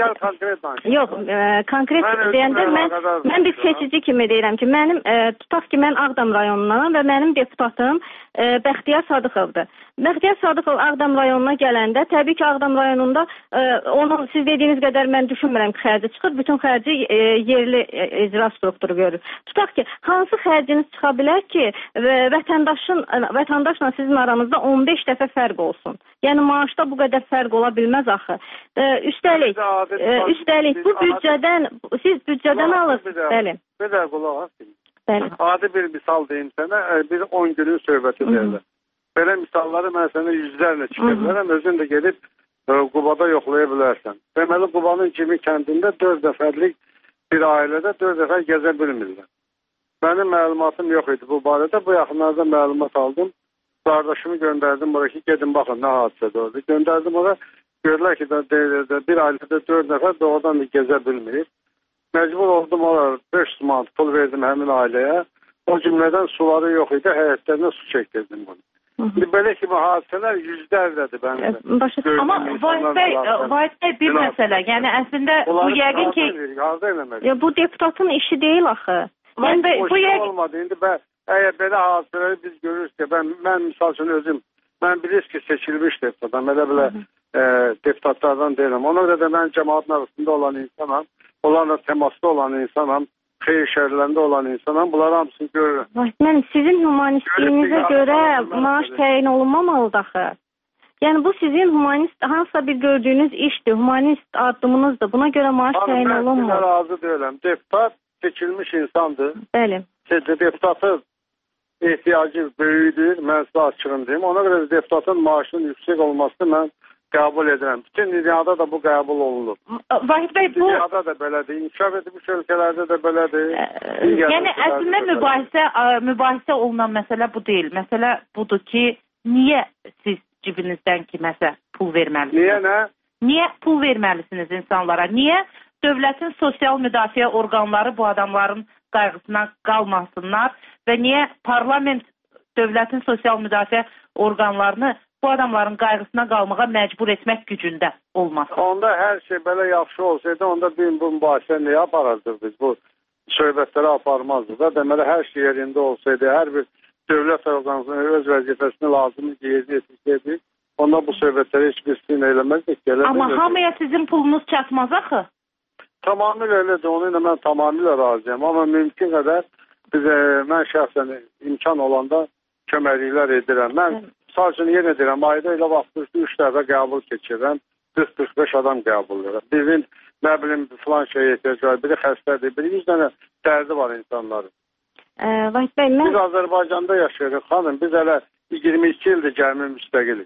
yox, konkret deyəndə mən mən bir seçici kimi deyirəm ki, mənim tutaq ki, mən Ağdam rayonundanam və mənim deputatım Bəxtiyar Sadıqovdur. Bəxtiyar Sadıqov Ağdam rayonuna gələndə, təbii ki, Ağdam rayonunda onun siz dediyiniz qədər mən düşünmürəm ki, xərci çıxır, bütün xərci yerli icra strukturu görür. Tutaq ki, hansı xərciniz çıxa bilər ki, vətəndaşın, vətəndaşla sizin aranızda on beş dəfə fərq olsun. Yəni maaşda bu qədər fərq ola bilməz axı. Üstəlik, üstəlik bu büdcədən, siz büdcədən alırsınız. Bəli. Bir də qulaq asın. Adi bir misal deyim sənə, bir on günün söhbəti deyirlər. Belə misalları mən sənə yüzlərlə çıxa bilərəm, özün də gedib Qubada yoxlaya bilərsən. Deməli, Qubanın kimi kəndində dörd nəfərlik bir ailədə dörd nəfər gəzə bilmirlər. Mənim məlumatım yox idi bu barədə, bu yaxınlarda məlumat aldım. Qardaşımı göndərdim oraya ki, gedin baxın, nə hadisə doğrudur. Göndərdim oraya, görürlər ki, bir ailədə dörd nəfər doğrudan da gəzə bilmir. Məcbur oldum oraya beş yüz manat pul verdim həmin ailəyə. O cümlədən suları yox idi, həyətlərinə su çəkdirdim bunu. Hı-hı. Belə kimi hadisələr yüzlərlədir bəndə. Amma Vahid bəy, Vahid bəy bir məsələ, yəni əslində bu yəqin ki... Ya, bu deputatın işi deyil axı. Yəni, bu, bu yəqin... olmadı, indi bə, əgər belə hadisələri biz görürüz ki, mən, mən misal üçün özüm, mən bilirsiniz ki, seçilmiş deputatım, elə belə e, deputatlardan deyiləm. Ona görə də mən cəmaatın arasında olan insanam, onlarla təmasda olan insanam, xeyir şəhərlərində olan insanam, bunları hamısını görürəm. Mən sizin humanistliyinizə görə maaş təyin olunmamalıdır axı. Yəni bu sizin humanist, hansısa bir gördüyünüz işdir, humanist addımınızdır. Buna görə maaş təyin olunmur. Mən razı deyiləm. Deputat seçilmiş insandır. Bəli. Deputatın ehtiyacı böyüdür, mən sizə açığım deyim. Ona görə deputatın maaşının yüksək olmasını mən qəbul edirəm. Bütün dünyada da bu qəbul olunur. Vahid bəy, bu... Dünyada da belədir, inkişaf edilmiş ölkələrdə də belədir. Yəni, əslində mübahisə, mübahisə olunan məsələ bu deyil. Məsələ budur ki, niyə siz cibinizdən kiməsə pul verməlisiniz? Niyə nə? Niyə pul verməlisiniz insanlara? Niyə dövlətin sosial müdafiə orqanları bu adamların qayğısına qalmasınlar və niyə parlament dövlətin sosial müdafiə orqanlarını bu adamların qayğısına qalmağa məcbur etmək gücündə olmasın? Onda hər şey belə yaxşı olsaydı, onda bir bu mübahisə niyə aparardıq biz? Bu söhbətləri aparmazdıq da. Deməli, hər şey yerində olsaydı, hər bir dövlət orqanının öz vəzifəsini lazımı yerinə yetirsəydi, onda bu söhbətləri heç bir sizin eləməzdik. Amma hamıya sizin pulunuz çatmaz axı. Tamamilə elədir, onu ilə mən tamamilə razıyam. Amma mümkün qədər biz, e, mən şəxsən imkan olanda köməkliklər edirəm. Mən sadəcə yenə deyirəm, ayda elə vaxt üç dəfə qəbul keçirəm, qırx qırx beş adam qəbul edirəm. Birinin, nə bilim, filan şeyə ehtiyac var, biri xəstədir, biri yüz dənə dərdi var insanların. Vahid bəy, mən... Biz Azərbaycanda yaşayırıq, xanım, biz hələ iyirmi iki ildir gəlmir müstəqilik.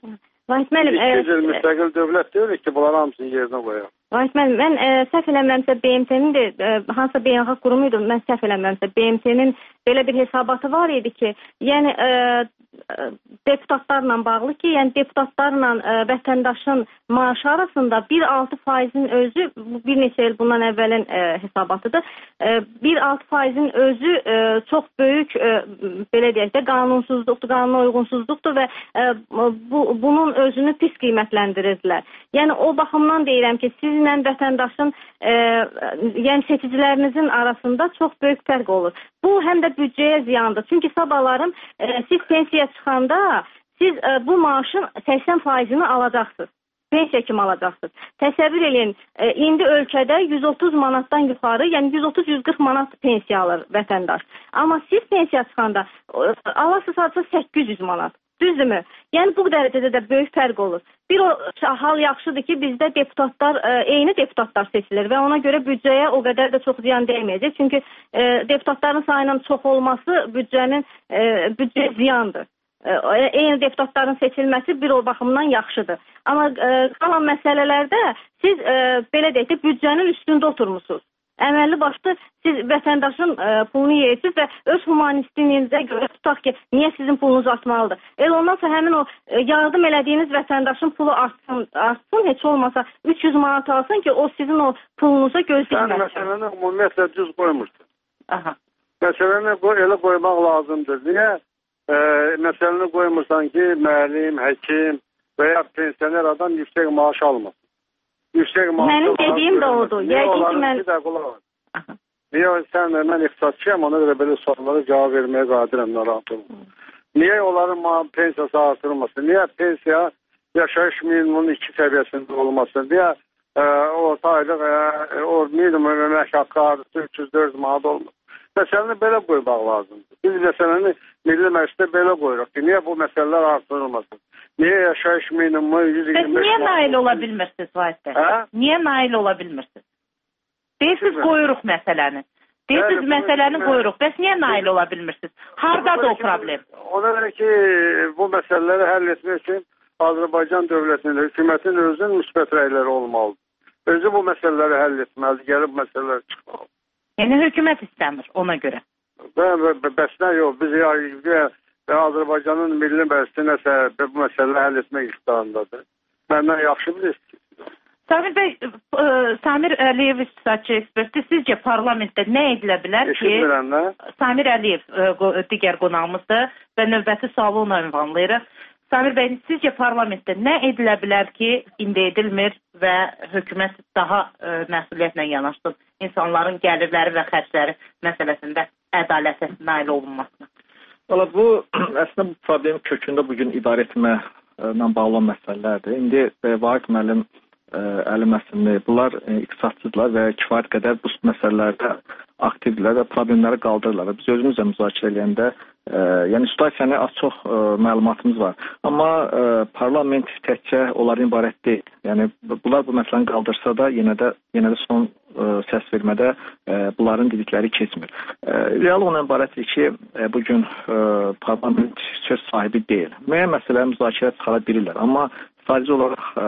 Vahid müəllim, İkinci il müstəqil dövlət deyirik ki, bunları hamısını yerinə qoyaq. Vahid müəllim, mən e, səhv eləmirəmsə B M T-nin də e, hansısa beynəlxalq qurumu idi, mən səhv eləmirəmsə B M T-nin belə bir hesabatı var idi ki, yəni e, deputatlarla bağlı ki, yəni deputatlarla ə, vətəndaşın maaşı arasında bir altı faizin özü, bir neçə il bundan əvvəlin ə, hesabatıdır, ə, bir altı faizin özü ə, çox böyük, ə, belə deyək də, qanunsuzluqdur, qanuna uyğunsuzluqdur və ə, bu, bunun özünü pis qiymətləndirirdilər. Yəni o baxımdan deyirəm ki, sizlə vətəndaşın, ə, yəni seçicilərinizin arasında çox böyük fərq olur. Bu həm də büdcəyə ziyandır. Çünki sabahlarım ə, siz pensiya çıxanda siz ə, bu maaşın səksən faizini alacaqsınız. Pensiya kimi alacaqsınız. Təsəvvür edin, ə, indi ölkədə yüz otuz manatdan yuxarı, yəni yüz otuz yüz qırx manat pensiya alır vətəndaş. Amma siz pensiya çıxanda ə, alasınız sadəcə səkkiz yüz manat. Düzdürmü? Yəni bu dərəcədə də böyük fərq olur. Bir o hal yaxşıdır ki, bizdə deputatlar, ə, eyni deputatlar seçilir və ona görə büdcəyə o qədər də çox ziyan dəyməyəcək. Çünki ə, deputatların sayının çox olması büdcənin ə, büdcə ziyandır. Ə, eyni deputatların seçilməsi bir o baxımdan yaxşıdır. Amma ə, qalan məsələlərdə siz ə, belə deyək də büdcənin üstündə oturmusunuz. Əməlli başlı siz vətəndaşın ə, pulunu yeyirsiniz və öz humanistliyinizə görə tutaq ki, niyə sizin pulunuz artmalıdır? El ondan sonra həmin o ə, yardım elədiyiniz vətəndaşın pulu artsın, artsın, heç olmasa üç yüz manat alsın ki, o sizin o pulunuza göz dikməsin. Sən məsələni ümumiyyətlə düz qoymursun. Aha. Məsələni elə qoymaq lazımdır. Niyə? Ə, məsələni qoymursan ki, müəllim, həkim və ya pensioner adam yüksək maaş almasın. Yüksək maaş Mənim dediyim də odur. Yəqin ki, mən... Niyə sən, mən iqtisadçıyam, ona görə belə suallara cavab verməyə qadirəm, narahat olma. Niyə onların pensiyası artırılmasın? Niyə pensiya yaşayış minimumunun iki səviyyəsində olmasın? Niyə ə, orta aylıq, ə, o minimum əmək haqqı artısı üç yüz dörd manat olmasın? Məsələni belə qoymaq lazımdır. Biz məsələni Milli Məclisdə belə qoyuruq ki, niyə bu məsələlər artırılmasın? Niyə yaşayış minimumu yüz iyirmi beş manat? Bəs niyə nail ola bilmirsiniz Vahid bəy? Hə? Niyə nail ola bilmirsiniz? Deyirsiniz qoyuruq məsələni. Deyirsiniz yəni, məsələni mən... qoyuruq. Bəs niyə nail ola bilmirsiniz? Hardadır o problem? Ona görə ki, bu məsələləri həll etmək üçün Azərbaycan dövlətinin, hökumətin özünün müsbət rəyləri olmalıdır. Özü bu məsələləri həll etməlidir, gəlib məsələlər çıxmalıdır. Yəni hökumət istəmir ona görə. Bəs nə yox, biz ya, ya, Azərbaycanın Milli Məclisi nəsə bu məsələləri həll etmək iqtidarındadır. Məndən yaxşı bilirsiniz. Samir bəy, ə, Samir Əliyev iqtisadçı eksperti, sizcə parlamentdə nə edilə bilər ki, Eşitmirəm, nə? Samir Əliyev ə, digər qonağımızdır və növbəti sualı ona ünvanlayırıq. Samir bəy, sizcə parlamentdə nə edilə bilər ki, indi edilmir və hökumət daha ə, məsuliyyətlə yanaşsın insanların gəlirləri və xərcləri məsələsində ədalətə nail olunmasına? Valla bu, əslində bu problemin kökündə bugün idarə etməklə bağlı məsələlərdir. İndi Vahid müəllim, Əli Məsimli, bunlar iqtisadçıdırlar və kifayət qədər bu məsələlərdə aktivdirlər və problemləri qaldırırlar. Biz özümüzlə müzakirə edəndə, e, yəni situasiyanı az çox e, məlumatımız var. Amma e, parlament təkcə onların ibarət deyil. Yəni bunlar bu məsələni qaldırsa da yenə də yenə də son e, səs vermədə e, bunların dedikləri keçmir. E, real olan ibarətdir ki, e, bu gün e, parlament söz sahibi deyil. Müəyyən məsələləri müzakirə çıxara bilirlər. Amma sadəcə olaraq e,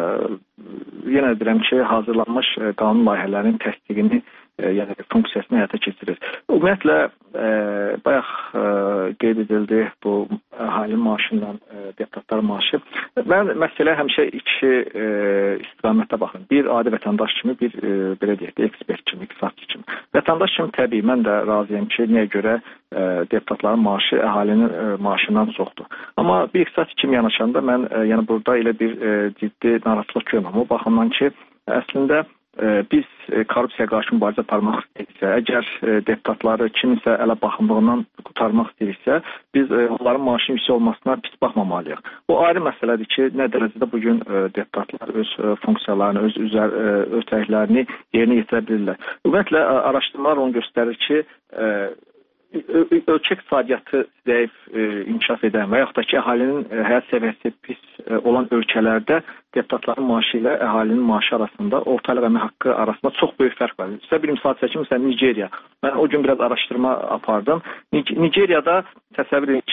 yenə deyirəm ki, hazırlanmış e, qanun layihələrinin təsdiqini e, yəni funksiyasını həyata keçirir. Ümumiyyətlə e, bayaq e, qeyd edildi bu əhali maaşından e, deputatlar maaşı. Mən məsələ həmişə iki e, istiqamətdə baxıram. Bir adi vətəndaş kimi, bir e, belə deyək də ekspert kimi, iqtisadçı kimi. Vətəndaş kimi təbii mən də razıyam ki, niyə görə e, deputatların maaşı əhalinin e, maaşından çoxdur. Amma bir iqtisadçı kimi yanaşanda mən e, yəni burada elə bir e, ciddi narahatlıq görmürəm. O baxımdan ki, əslində e, biz e, korrupsiyaya qarşı mübarizə aparmaq istəyirsə, əgər e, deputatları kiminsə ələ baxımlığından qurtarmaq istəyirsə, biz e, onların maaşının yüksək olmasına pis baxmamalıyıq. O ayrı məsələdir ki, nə dərəcədə bugün e, deputatlar öz e, funksiyalarını, öz üzər e, ötəklərini yerinə yetirə bilirlər. Ümumiyyətlə araşdırmalar onu göstərir ki, e, ölkə iqtisadiyyatı zəif e, inkişaf edən və yaxud da ki, əhalinin e, həyat səviyyəsi pis e, olan ölkələrdə deputatların maaşı ilə əhalinin maaşı arasında, ortalıq əmək haqqı arasında çox böyük fərq var. Sizə bir misal çəkim, məsələn, Nigeriya. Mən o gün biraz araşdırma apardım. Nigeriyada təsəvvür edin ki,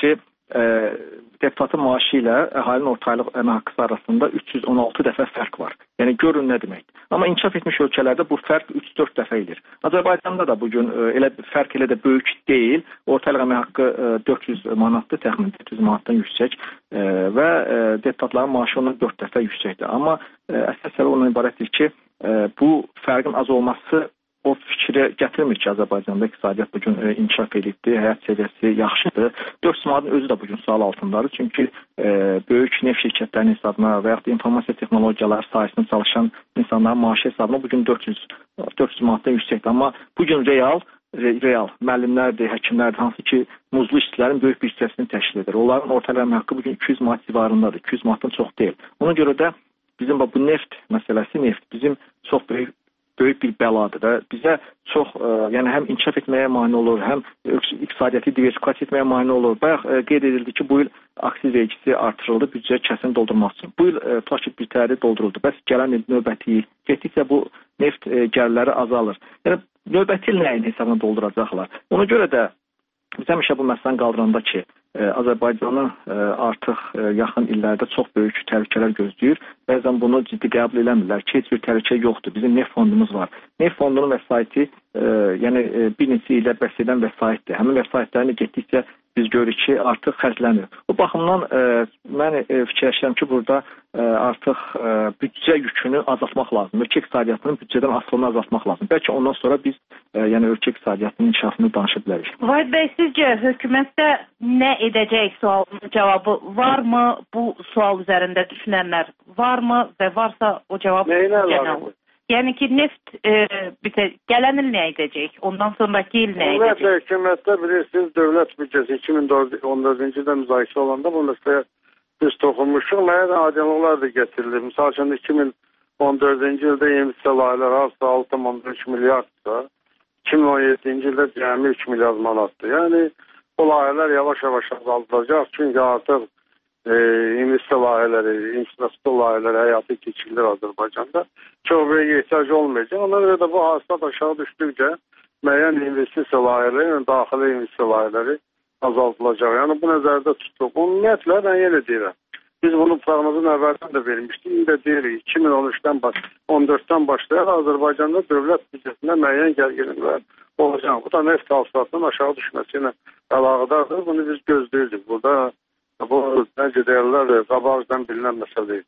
e, deputatın maaşı ilə əhalinin orta aylıq əmək haqqısı arasında üç yüz on altı dəfə fərq var. Yəni görün nə deməkdir. Amma inkişaf etmiş ölkələrdə bu fərq üç dörd dəfə idir. Azərbaycanda da bugün e, elə fərq elə də böyük deyil. Orta aylıq əmək haqqı e, dörd yüz manatdır, təxminən dörd yüz manatdan yüksək e, və e, deputatların maaşı ondan dörd dəfə yüksəkdir. Amma e, əsas səbəb ondan ibarətdir ki, e, bu fərqin az olması o fikri gətirmir ki, Azərbaycanda iqtisadiyyat bugün e, inkişaf edibdir, həyat səviyyəsi yaxşıdır. dörd yüz manatın özü də bugün sual altındadır. Çünki e, böyük neft şirkətlərinin hesabına və yaxud da informasiya texnologiyaları sahəsində çalışan insanların maaşı hesabına bugün dörd yüz manatdan yüksəkdir. Amma bugün real, re, real müəllimlərdir, həkimlərdir, hansı ki, muzlu işçilərin böyük bir hissəsini təşkil edir. Onların orta əmək haqqı bugün iki yüz manat civarındadır, iki yüz manatdan çox deyil. Ona görə də bizim bu neft məsələsi, neft bizim çox böyük böyük bir bəladır və bizə çox, ə, yəni həm inkişaf etməyə mane olur, həm iqtisadiyyatı diversifikasiya etməyə mane olur. Bayaq ə, qeyd edildi ki, bu il aksiz vergisi artırıldı büdcə kəsini doldurmaq üçün. Bu il ə, tutaq ki, bir tərəri dolduruldu. Bəs gələn il növbəti il getdikcə bu neft ə, gəlirləri azalır. Yəni növbəti il nəyin hesabına dolduracaqlar? Ona görə də biz həmişə bu məsələni qaldıranda ki, ə, Azərbaycanı ə, artıq ə, yaxın illərdə çox böyük təhlükələr gözləyir. Bəzən bunu ciddi qəbul eləmirlər ki, heç bir təhlükə yoxdur. Bizim neft fondumuz var. Neft fondunun vəsaiti e, yəni e, bir neçə ilə bəs edən vəsaitdir. Həmin vəsaitlərini getdikcə biz görürük ki, artıq xərclənir. Bu baxımdan e, mən e, fikirləşirəm ki, burada e, artıq e, büdcə yükünü azaltmaq lazımdır. Ölkə iqtisadiyyatının büdcədən asılılığını azaltmaq lazımdır. Bəlkə ondan sonra biz e, yəni ölkə iqtisadiyyatının inkişafını danışa bilərik. Vahid bəy, sizcə hökumətdə nə edəcək sualının cavabı varmı? Bu sual üzərində düşünənlər varmı və varsa o cavab genel. Yəni ki, neft e, bitə, gələn il nə edəcək? Ondan sonraki il nə edəcək? Ümumiyyətlə, hökumətdə bilirsiniz, dövlət büdcəsi iki min on dördüncü ildə müzakirə olanda bu məsələyə biz toxunmuşuq. Mənə aydınlıqlar da getirilir. Misal üçün iki min on dördüncü ildə investisiya layihələri arası altı tam on üç milyardsa, iki min on yeddinci ildə cəmi üç milyard manatdır. Yəni, bu layihələr yavaş-yavaş azaldılacaq. Çünki artıq e, investisiya layihələri, infrastruktur layihələri həyata keçirilir Azərbaycanda. Çox böyük ehtiyac olmayacaq. Ona görə də bu hasılat aşağı düşdükcə müəyyən investisiya layihələri, yəni daxili investisiya layihələri azaldılacaq. Yəni bu nəzərdə tutduq. Ümumiyyətlə, mən yenə deyirəm. Biz bunu proqnozun əvvəldən də vermişdik. İndi də deyirik, iki min on üçdən baş, on dörddən başlayaraq Azərbaycanda dövlət büdcəsində müəyyən gərginliklər olacaq. Bu da neft hasılatının aşağı düşməsi ilə əlaqədardır. Bunu biz gözləyirdik. Burada bu necə deyirlər, qabağızdan bilinən məsələdir.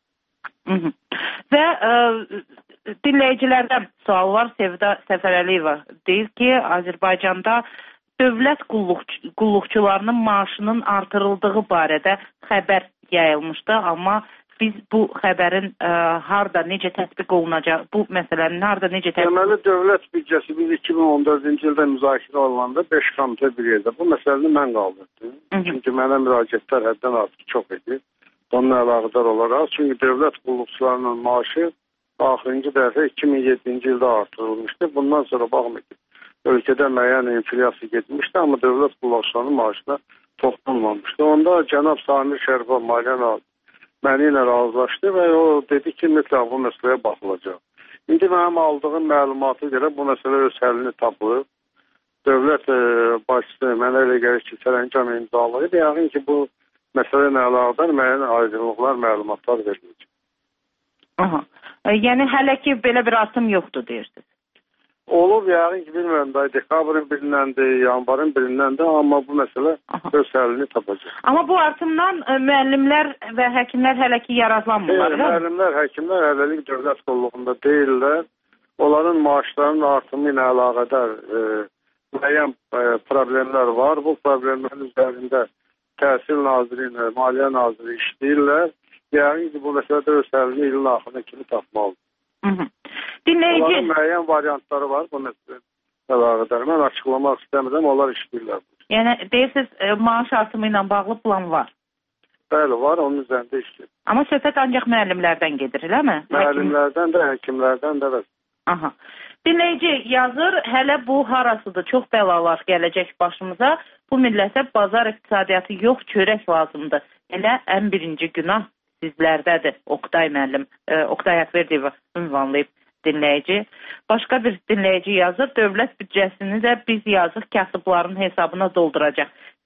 Və ə, dinləyicilərdən sual var. Sevda Səfərəliyeva deyir ki, Azərbaycanda dövlət qulluq, qulluqçularının maaşının artırıldığı barədə xəbər yayılmışdı, amma biz bu xəbərin ə, harda, necə tətbiq olunacaq, bu məsələnin harda, necə tətbiq olunacaq? Deməli, dövlət büdcəsi biz iki min on dördüncü ildə müzakirə olunanda beş komitə bir yerdə. Bu məsələni mən qaldırdım. Çünki mənə müraciətlər həddən artıq çox edir. Onunla əlaqədar olaraq. Çünki dövlət qulluqçularının maaşı axırıncı dəfə iki min yeddinci ildə artırılmışdı. Bundan sonra baxmayın ki, ölkədə müəyyən inflyasiya getmişdi, amma dövlət qulluqçularının maaşına toxunulmamışdı. Onda cənab Samir Şərifov Maliyyə naziri məni ilə razılaşdı və o dedi ki, mütləq bu məsələyə baxılacaq. İndi mənim aldığım məlumatı görə bu məsələ öz həlini tapılır. Dövlət e, başçısı mənə elə gəlir ki, sərəncam imzalayıb. Yəqin ki, bu məsələ ilə əlaqədar müəyyən aydınlıqlar, məlumatlar veriləcək. Aha. Yəni hələ ki belə bir artım yoxdur deyirsiniz. Olub, yəqin ki, bilmirəm da, dekabrın birindəndir, yanvarın birindəndir, amma bu məsələ Aha. öz həlini tapacaq. Amma bu artımdan e, müəllimlər və həkimlər hələ ki yarazlanmırlar. Eyni, müəllimlər, həkimlər hələlik dövlət qulluğunda deyirlər. Onların maaşlarının artımı ilə əlaqədar e, müəyyən e, problemlər var. Bu problemlərin üzərində Təhsil Naziri ilə Maliyyə Naziri işləyirlər. Yəqin ki, bu məsələdə öz həlini ilin axırına kimi tapmalıdır. Hı -hı. Dinləyici... Onların müəyyən variantları var bu məsələdə əlaqədar. Mən açıqlamaq istəmirəm, onlar işləyirlər. Yəni, deyirsiniz, e, maaş artımı ilə bağlı plan var? Bəli, var, onun üzərində işləyir. Amma söhbət ancaq müəllimlərdən gedir, elə mi? Müəllimlərdən də, həkimlərdən də. Aha. Dinləyici yazır, hələ bu harasıdır, çox bəlalar gələcək başımıza. Bu millətə bazar iqtisadiyyatı yox, çörək lazımdır. Elə ən birinci günah sizlərdədir. Oqtay müəllim, e, Oqtay Ətverdiyev ünvanlayıb dinləyici. Başqa bir dinləyici yazır, dövlət büdcəsini də biz yazıq kasıbların hesabına dolduracaq.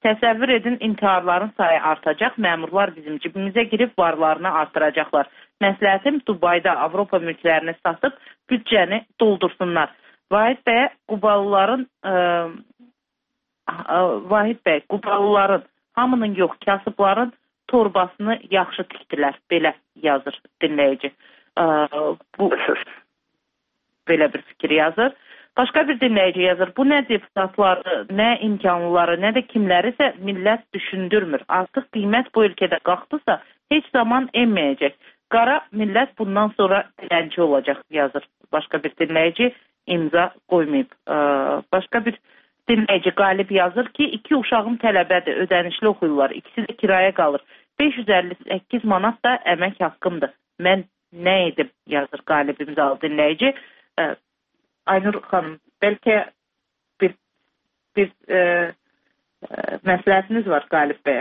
Təsəvvür edin, intiharların sayı artacaq, məmurlar bizim cibimizə girib varlarını artıracaqlar. Məsləhətim Dubayda Avropa mülklərini satıb büdcəni doldursunlar. Vahid bəy, Qubalıların ə, ə, Vahid bəy, Qubalıların hamının yox, kasıbların torbasını yaxşı tikdilər, belə yazır dinləyici. Ə, bu belə bir fikir yazır. Başqa bir dinləyici yazır, bu nə deputatları, nə imkanlıları, nə də kimlərisə millət düşündürmür. Artıq qiymət bu ölkədə qalxdısa, heç zaman enməyəcək. Qara millət bundan sonra dilənçi olacaq, yazır. Başqa bir dinləyici imza qoymayıb. Başqa bir dinləyici Qalib yazır ki, iki uşağım tələbədir, ödənişli oxuyurlar, ikisi də kiraya qalır. beş yüz əlli səkkiz manat da əmək haqqımdır. Mən nə edim, yazır Qalib imzalı dinləyici. Aynur xanım, bəlkə bir, bir e, e, məsləhətiniz var Qalib bəyə.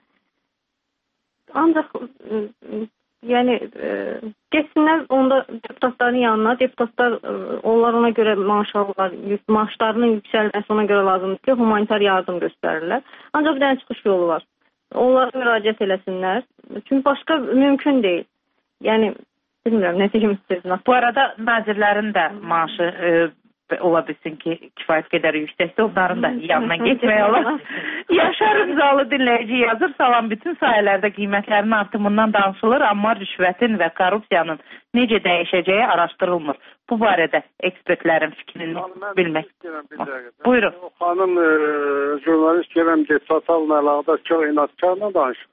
Ancaq e, yəni e, getsinlər onda deputatların yanına, deputatlar e, onlar ona görə maaş alırlar, maaşlarının yüksəlməsi ona görə lazımdır ki, humanitar yardım göstərirlər. Ancaq bir dənə çıxış yolu var. Onlara müraciət eləsinlər. Çünki başqa mümkün deyil. Yəni bilmirəm, nə deyim istəyirəm. Bu arada nazirlərin də maaşı e, ola bilsin ki, kifayət qədər yüksəkdir. Onların da yanına getmək olar. Yaşar imzalı dinləyici yazır. Salam, bütün sahələrdə qiymətlərin artımından danışılır, amma rüşvətin və korrupsiyanın necə dəyişəcəyi araşdırılmır. Bu barədə ekspertlərin fikrini bilmək. Buyurun. Xanım, e, jurnalist gələm deputatlarla əlaqədar çox inatkarla danışır.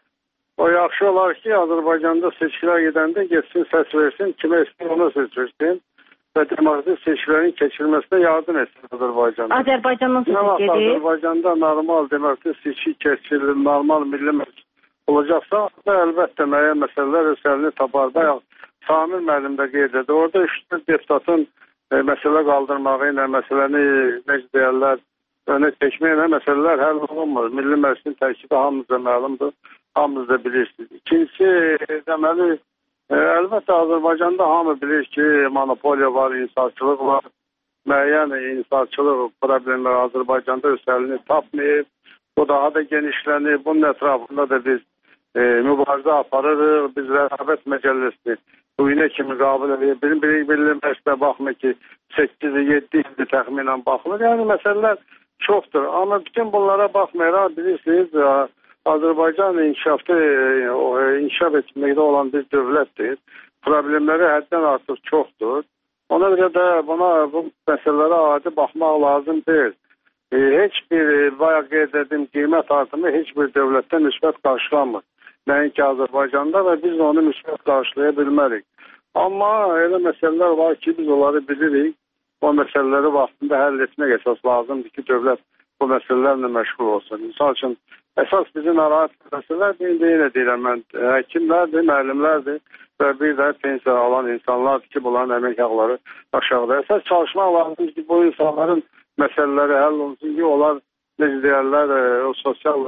O yaxşı olar ki, Azərbaycanda seçkilər gedəndə getsin, səs versin, kimə istəyir ona söz versin və demokratik seçkilərin keçirilməsinə yardım etsin Azərbaycanda. Azərbaycandan söz gedir. Azərbaycanda normal demokratik seçki keçirilir, normal milli məclis olacaqsa, əlbəttə müəyyən məsələlər öz əlini tapar. Bayaq Samir müəllim də qeyd edir. Orada üç deputatın e, məsələ qaldırmağı ilə, məsələni necə deyərlər, önə çəkməklə məsələlər həll olunmur. Milli məclisin tərkibi hamımıza məlumdur. Hamımız da bilirsiniz. İkincisi, deməli, e, əlbəttə Azərbaycanda hamı bilir ki, monopoliya var, insaçılıq var. Müəyyən insaçılıq problemləri Azərbaycanda öz əlini tapmayıb. O daha da genişlənib. Bunun ətrafında da biz e, mübarizə aparırıq. Biz rəqabət məcəlləsini bu günə kimi qəbul edir. Birin birin birin məşqdə baxmır ki, səkkiz yeddi ildir təxminən baxılır. Yəni, məsələlər çoxdur. Amma bütün bunlara baxmayaraq bilirsiniz, Azərbaycan inkişafda, inkişaf etməkdə olan bir dövlətdir. Problemləri həddən artıq çoxdur. Ona görə də buna, bu məsələlərə adi baxmaq lazım deyil. E, heç bir, bayaq qeyd edim, qiymət artımı heç bir dövlətdən müsbət qarşılanmır. Nəinki Azərbaycanda və biz onu müsbət qarşılaya bilmərik. Amma elə məsələlər var ki, biz onları bilirik. O məsələləri vaxtında həll etmək əsas lazımdır ki, dövlət bu məsələlərlə məşğul olsun. Misal üçün, əsas bizi narahat məsələlər, indi yenə deyirəm mən, həkimlərdir, müəllimlərdir və bir də pensiya alan insanlardır ki, bunların əmək haqları aşağıda. Əsas çalışmaq lazımdır ki, bu insanların məsələləri həll olunsun ki, onlar, necə deyərlər, o sosial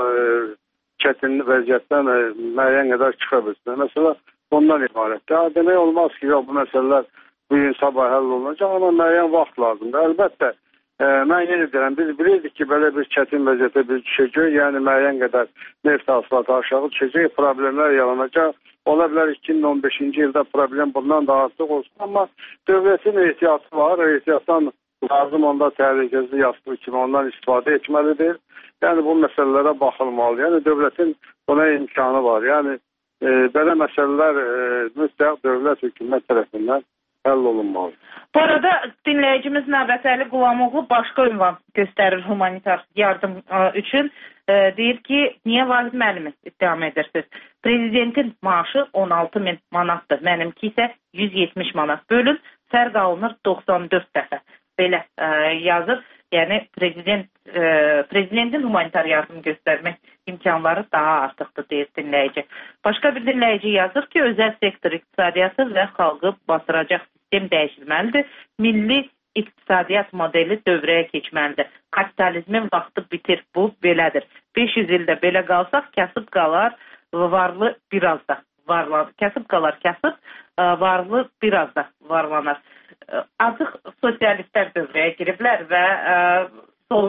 çətin vəziyyətdən müəyyən qədər çıxa bilsin. Məsələ ondan ibarətdir. Demək olmaz ki, bu məsələlər bu gün sabah həll olunacaq, amma müəyyən vaxt lazımdır. Əlbəttə, E, mən yenə deyirəm, biz bilirdik ki, belə bir çətin vəziyyətə biz düşəcək, yəni müəyyən qədər neft hasılatı aşağı düşəcək, problemlər yaranacaq. Ola bilər iki min on beşinci ildə problem bundan da artıq olsun, amma dövlətin ehtiyatı var, ehtiyatdan lazım onda təhlükəsiz yastığı kimi ondan istifadə etməlidir. Yəni bu məsələlərə baxılmalı, yəni dövlətin buna imkanı var. Yəni e, belə məsələlər e, mütləq dövlət hökumət tərəfindən həll olunmalı. Bu arada dinləyicimiz Nəbətəli Qulamoğlu başqa ünvan göstərir humanitar yardım üçün. E, deyir ki, niyə Vahid müəllimi ittiham edirsiniz? Prezidentin maaşı on altı min manatdır. Mənimki isə yüz yetmiş manat. Bölün, fərq alınır doxsan dörd dəfə. Belə e, yazır. Yəni prezident e, prezidentin humanitar yardım göstərmək imkanları daha artıqdır, deyir dinləyici. Başqa bir dinləyici yazır ki, özəl sektor iqtisadiyyatı və xalqı basıracaq sistem dəyişilməlidir. Milli iqtisadiyyat modeli dövrəyə keçməlidir. Kapitalizmin vaxtı bitir. Bu belədir. beş yüz ildə belə qalsaq, kasıb qalar, varlı biraz da varlanır. Kasıb qalar, kasıb, varlı biraz da varlanır. Artıq sosialistlər dövrəyə giriblər və sol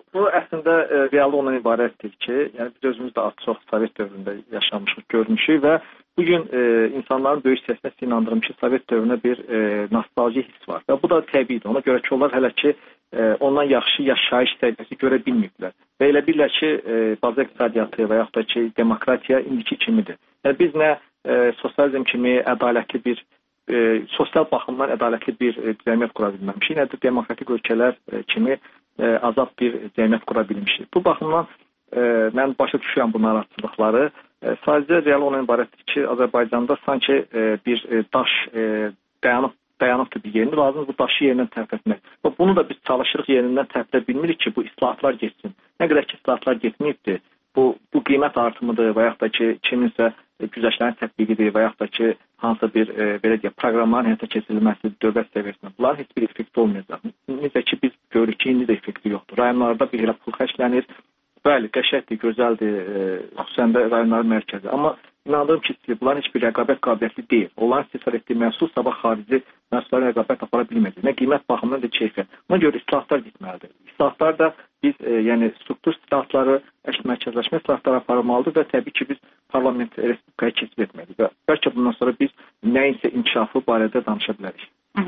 bu əslində e, real ondan ibarətdir ki, yəni biz özümüz də az çox Sovet dövründə yaşamışıq, görmüşük və bu gün e, insanların böyük hissəsinə inandırım ki, Sovet dövrünə bir e, nostalji hiss var və bu da təbiidir. Ona görə ki, onlar hələ ki e, ondan yaxşı yaşayış səviyyəsi görə bilməyiblər və elə bilirlər ki, e, bazar iqtisadiyyatı və yaxud da ki, demokratiya indiki kimidir. Yəni biz nə e, sosializm kimi ədalətli bir E, sosial baxımdan ədalətli bir e, cəmiyyət qura bilməmişik, nə də demokratik ölkələr e, kimi e, azad bir cəmiyyət qura bilmişik. Bu baxımdan e, mən başa düşürəm bu narahatçılıqları. E, sadəcə real ondan ibarətdir ki, Azərbaycanda sanki e, bir e, daş e, dayanıb dayanıbdır bir yerini, lazımdır bu daşı yerindən tərəf etmək. Və bunu da biz çalışırıq yerindən tərəf edə bilmirik ki, bu islahatlar getsin. Nə qədər ki, islahatlar getməyibdir, bu, bu qiymət artımıdır və yaxud da ki, kiminsə güzəştlərin tətbiqidir və yaxud da ki, hansısa bir e, belə deyək, proqramların həyata keçirilməsi dövlət səviyyəsində. Bunların heç bir effekti olmayacaq. Necə ki, biz görürük ki, indi də effekti yoxdur. Rayonlarda bir elə pul xərclənir. Bəli, qəşəngdir, gözəldir, e, xüsusən də rayonların mərkəzi. Amma inandırım ki, bunların heç bir rəqabət qabiliyyətli deyil. Onların istehsal etdiyi məhsul sabah xarici məhsullara rəqabət apara bilməyəcək. Nə qiymət baxımından da keyfiyyət. Buna görə islahatlar getməlidir. İslahatlar da biz, e, yəni struktur islahatları, mərkəzləşmə islahatları aparılmalıdır və təbii ki, biz parlament respublikaya keçid etməliyik və bəlkə bundan sonra biz nəyinsə inkişafı barədə danışa bilərik.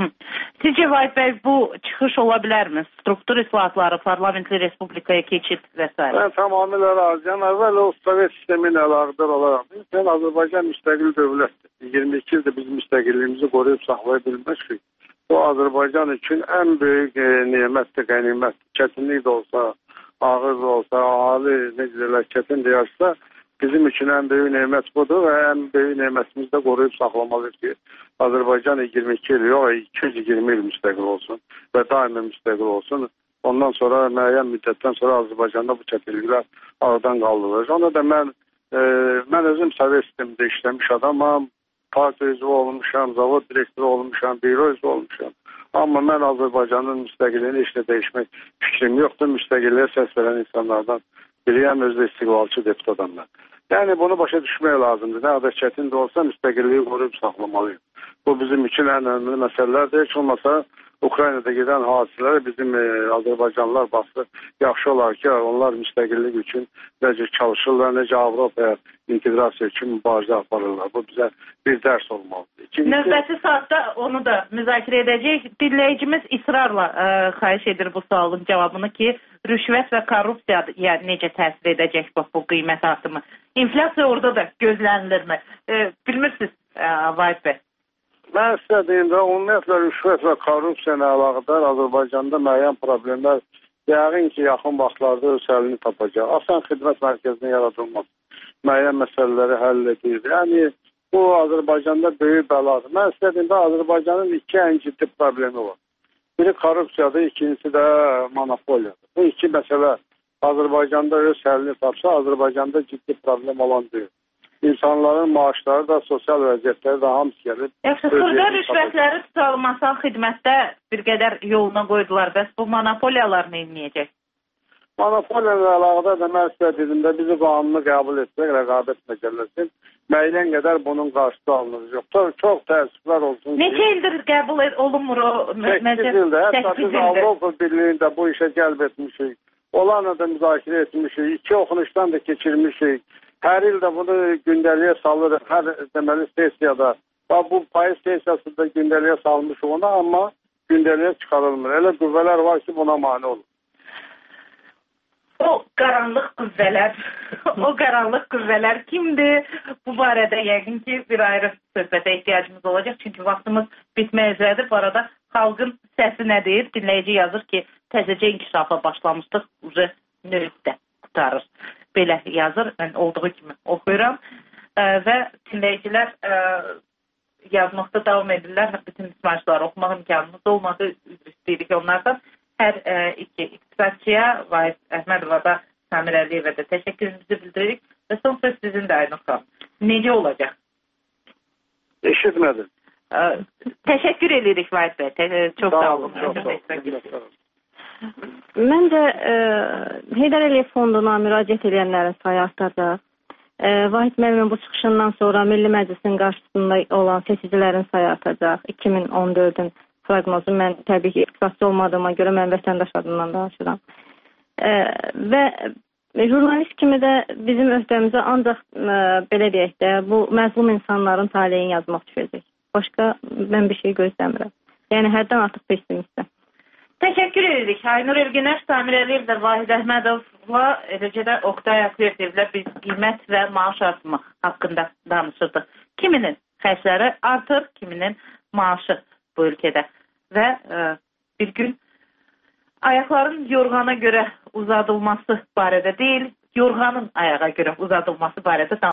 Sizcə Vahid bəy, bu çıxış ola bilərmi? Struktur islahatları, parlamentli respublikaya keçid və s. Mən tamamilə razıyam. Əvvəl o Sovet sistemi ilə əlaqədar olaraq. Mən Azərbaycan müstəqil dövlətdir. iyirmi iki ildir biz müstəqilliyimizi qoruyub saxlaya bilmişik. O Azərbaycan üçün ən böyük e, nemətdir, qənimətdir. Çətinlik də olsa, ağır da olsa, ahali necələr çətin deyərsə, bizim üçün ən böyük nemət budur və ən böyük nemətimizi də qoruyub saxlamalıyıq ki, Azərbaycan iyirmi iki il, yox, iki yüz iyirmi il müstəqil olsun və daimi müstəqil olsun. Ondan sonra müəyyən müddətdən sonra Azərbaycanda bu çətinliklər aradan qaldırılır. Ona da mən, e, mən özüm Sovet sistemində işləmiş adamam, partiya üzvü olmuşam, zavod direktoru olmuşam, büro üzvü olmuşam. Amma mən Azərbaycanın müstəqilliyini heç də dəyişmək fikrim yoxdur. Müstəqilliyə səs verən insanlardan biriyəm, özdə istiqlalçı deputatam mən. Yəni bunu başa düşmək lazımdır. Nə qədər çətin də olsa müstəqilliyi qoruyub saxlamalıyıq. Bu bizim üçün ən önəmli məsələlərdir. Heç olmasa Ukraynada gedən hadisələri bizim e, Azərbaycanlılar baxsa yaxşı olar ki, onlar müstəqillik üçün necə çalışırlar, necə Avropaya inteqrasiya üçün mübarizə aparırlar. Bu bizə bir dərs olmalıdır. İkinci... Növbəti saatda onu da müzakirə edəcək. Dinləyicimiz israrla ə, xahiş edir bu sualın cavabını ki, rüşvət və korrupsiya yəni, necə təsir edəcək bu, bu qiymət artımı? İnflyasiya orada da gözlənilirmi? E, bilmirsiniz, Vahid bəy? Mən sizə deyim də, ümumiyyətlə rüşvət və korrupsiya ilə əlaqədar Azərbaycanda müəyyən problemlər yəqin ki, yaxın vaxtlarda öz həlini tapacaq. Asan xidmət mərkəzinin yaradılması müəyyən məsələləri həll edir. Yəni, bu Azərbaycanda böyük bəladır. Mən sizə deyim də, Azərbaycanın iki ən ciddi problemi var. Biri korrupsiyadır, ikincisi də monopoliyadır. Bu iki məsələ Azərbaycanda öz həlini tapsa, Azərbaycanda ciddi problem olan deyil. İnsanların maaşları da, sosial vəziyyətləri də hamısı gəlir. Yaxşı, xırda rüşvətləri tutalım, asan xidmətdə bir qədər yoluna qoydular. Bəs bu monopoliyalar nə edəcək? Monopoliyalarla əlaqədar da mən sizə dedim də, bizi qanunu qəbul etsək, rəqabət məcəlləsin, müəyyən qədər bunun qarşısı alınır. Yox, çox təəssüflər olsun. Neçə ildir qəbul olunmur o məcəllə? səkkiz ildə, hətta biz Avropa Birliyində bu işə cəlb etmişik. Onlarla da müzakirə etmişik, iki oxunuşdan da keçirmişik. Hər il də bunu gündəliyə salırıq, hər deməli sesiyada. Bu payız sesiyasında gündəliyə salmış ona, amma gündəliyə çıxarılmır. Elə qüvvələr var ki, buna mane olur. O qaranlıq qüvvələr, o qaranlıq qüvvələr kimdir? Bu barədə yəqin ki, bir ayrı söhbətə ehtiyacımız olacaq. Çünki vaxtımız bitmək üzrədir. Bu arada xalqın səsi nə deyir? Dinləyici yazır ki, təzəcə inkişafa başlamışdıq, uca növdə qutarır. Belə yazır, mən olduğu kimi oxuyuram ə, və dinləyicilər ə, yazmaqda davam edirlər. Bütün mesajları oxumaq imkanımız olmadı, istəyirik onlardan. Hər ə, iki iqtisadçıya, Vahid Əhmədova da, Samir Əliyevə də təşəkkürümüzü bildiririk və son söz sizin də Aynur xanım. Necə olacaq? Eşitmədim. Ə, təşəkkür edirik Vahid bəy. Tə çox sağ olun. Məncə e, Heydər Əliyev fonduna müraciət edənlərin sayı artacaq. E, Vahid müəllimin bu çıxışından sonra Milli Məclisin qarşısında olan seçicilərin sayı artacaq. iki min on dördün proqnozu. Mən təbii ki, iqtisadçı olmadığıma görə mən vətəndaş adından danışıram. E, və jurnalist kimi də bizim öhdəmizə ancaq e, belə deyək də, bu məzlum insanların taleyini yazmaq düşəcək. Başqa mən bir şey gözləmirəm. Yəni həddən artıq pessimistəm. Təşəkkür edirik. Aynur Ergənəş, Samir Əliyevlər, Vahid Əhmədovla, eləcə də Oqtay Akverdevlə biz qiymət və maaş artımı haqqında danışırdıq. Kiminin xərcləri artır, kiminin maaşı bu ölkədə. Və e, bir gün ayaqların yorğana görə uzadılması barədə deyil, yorğanın ayağa görə uzadılması barədə danışırıq.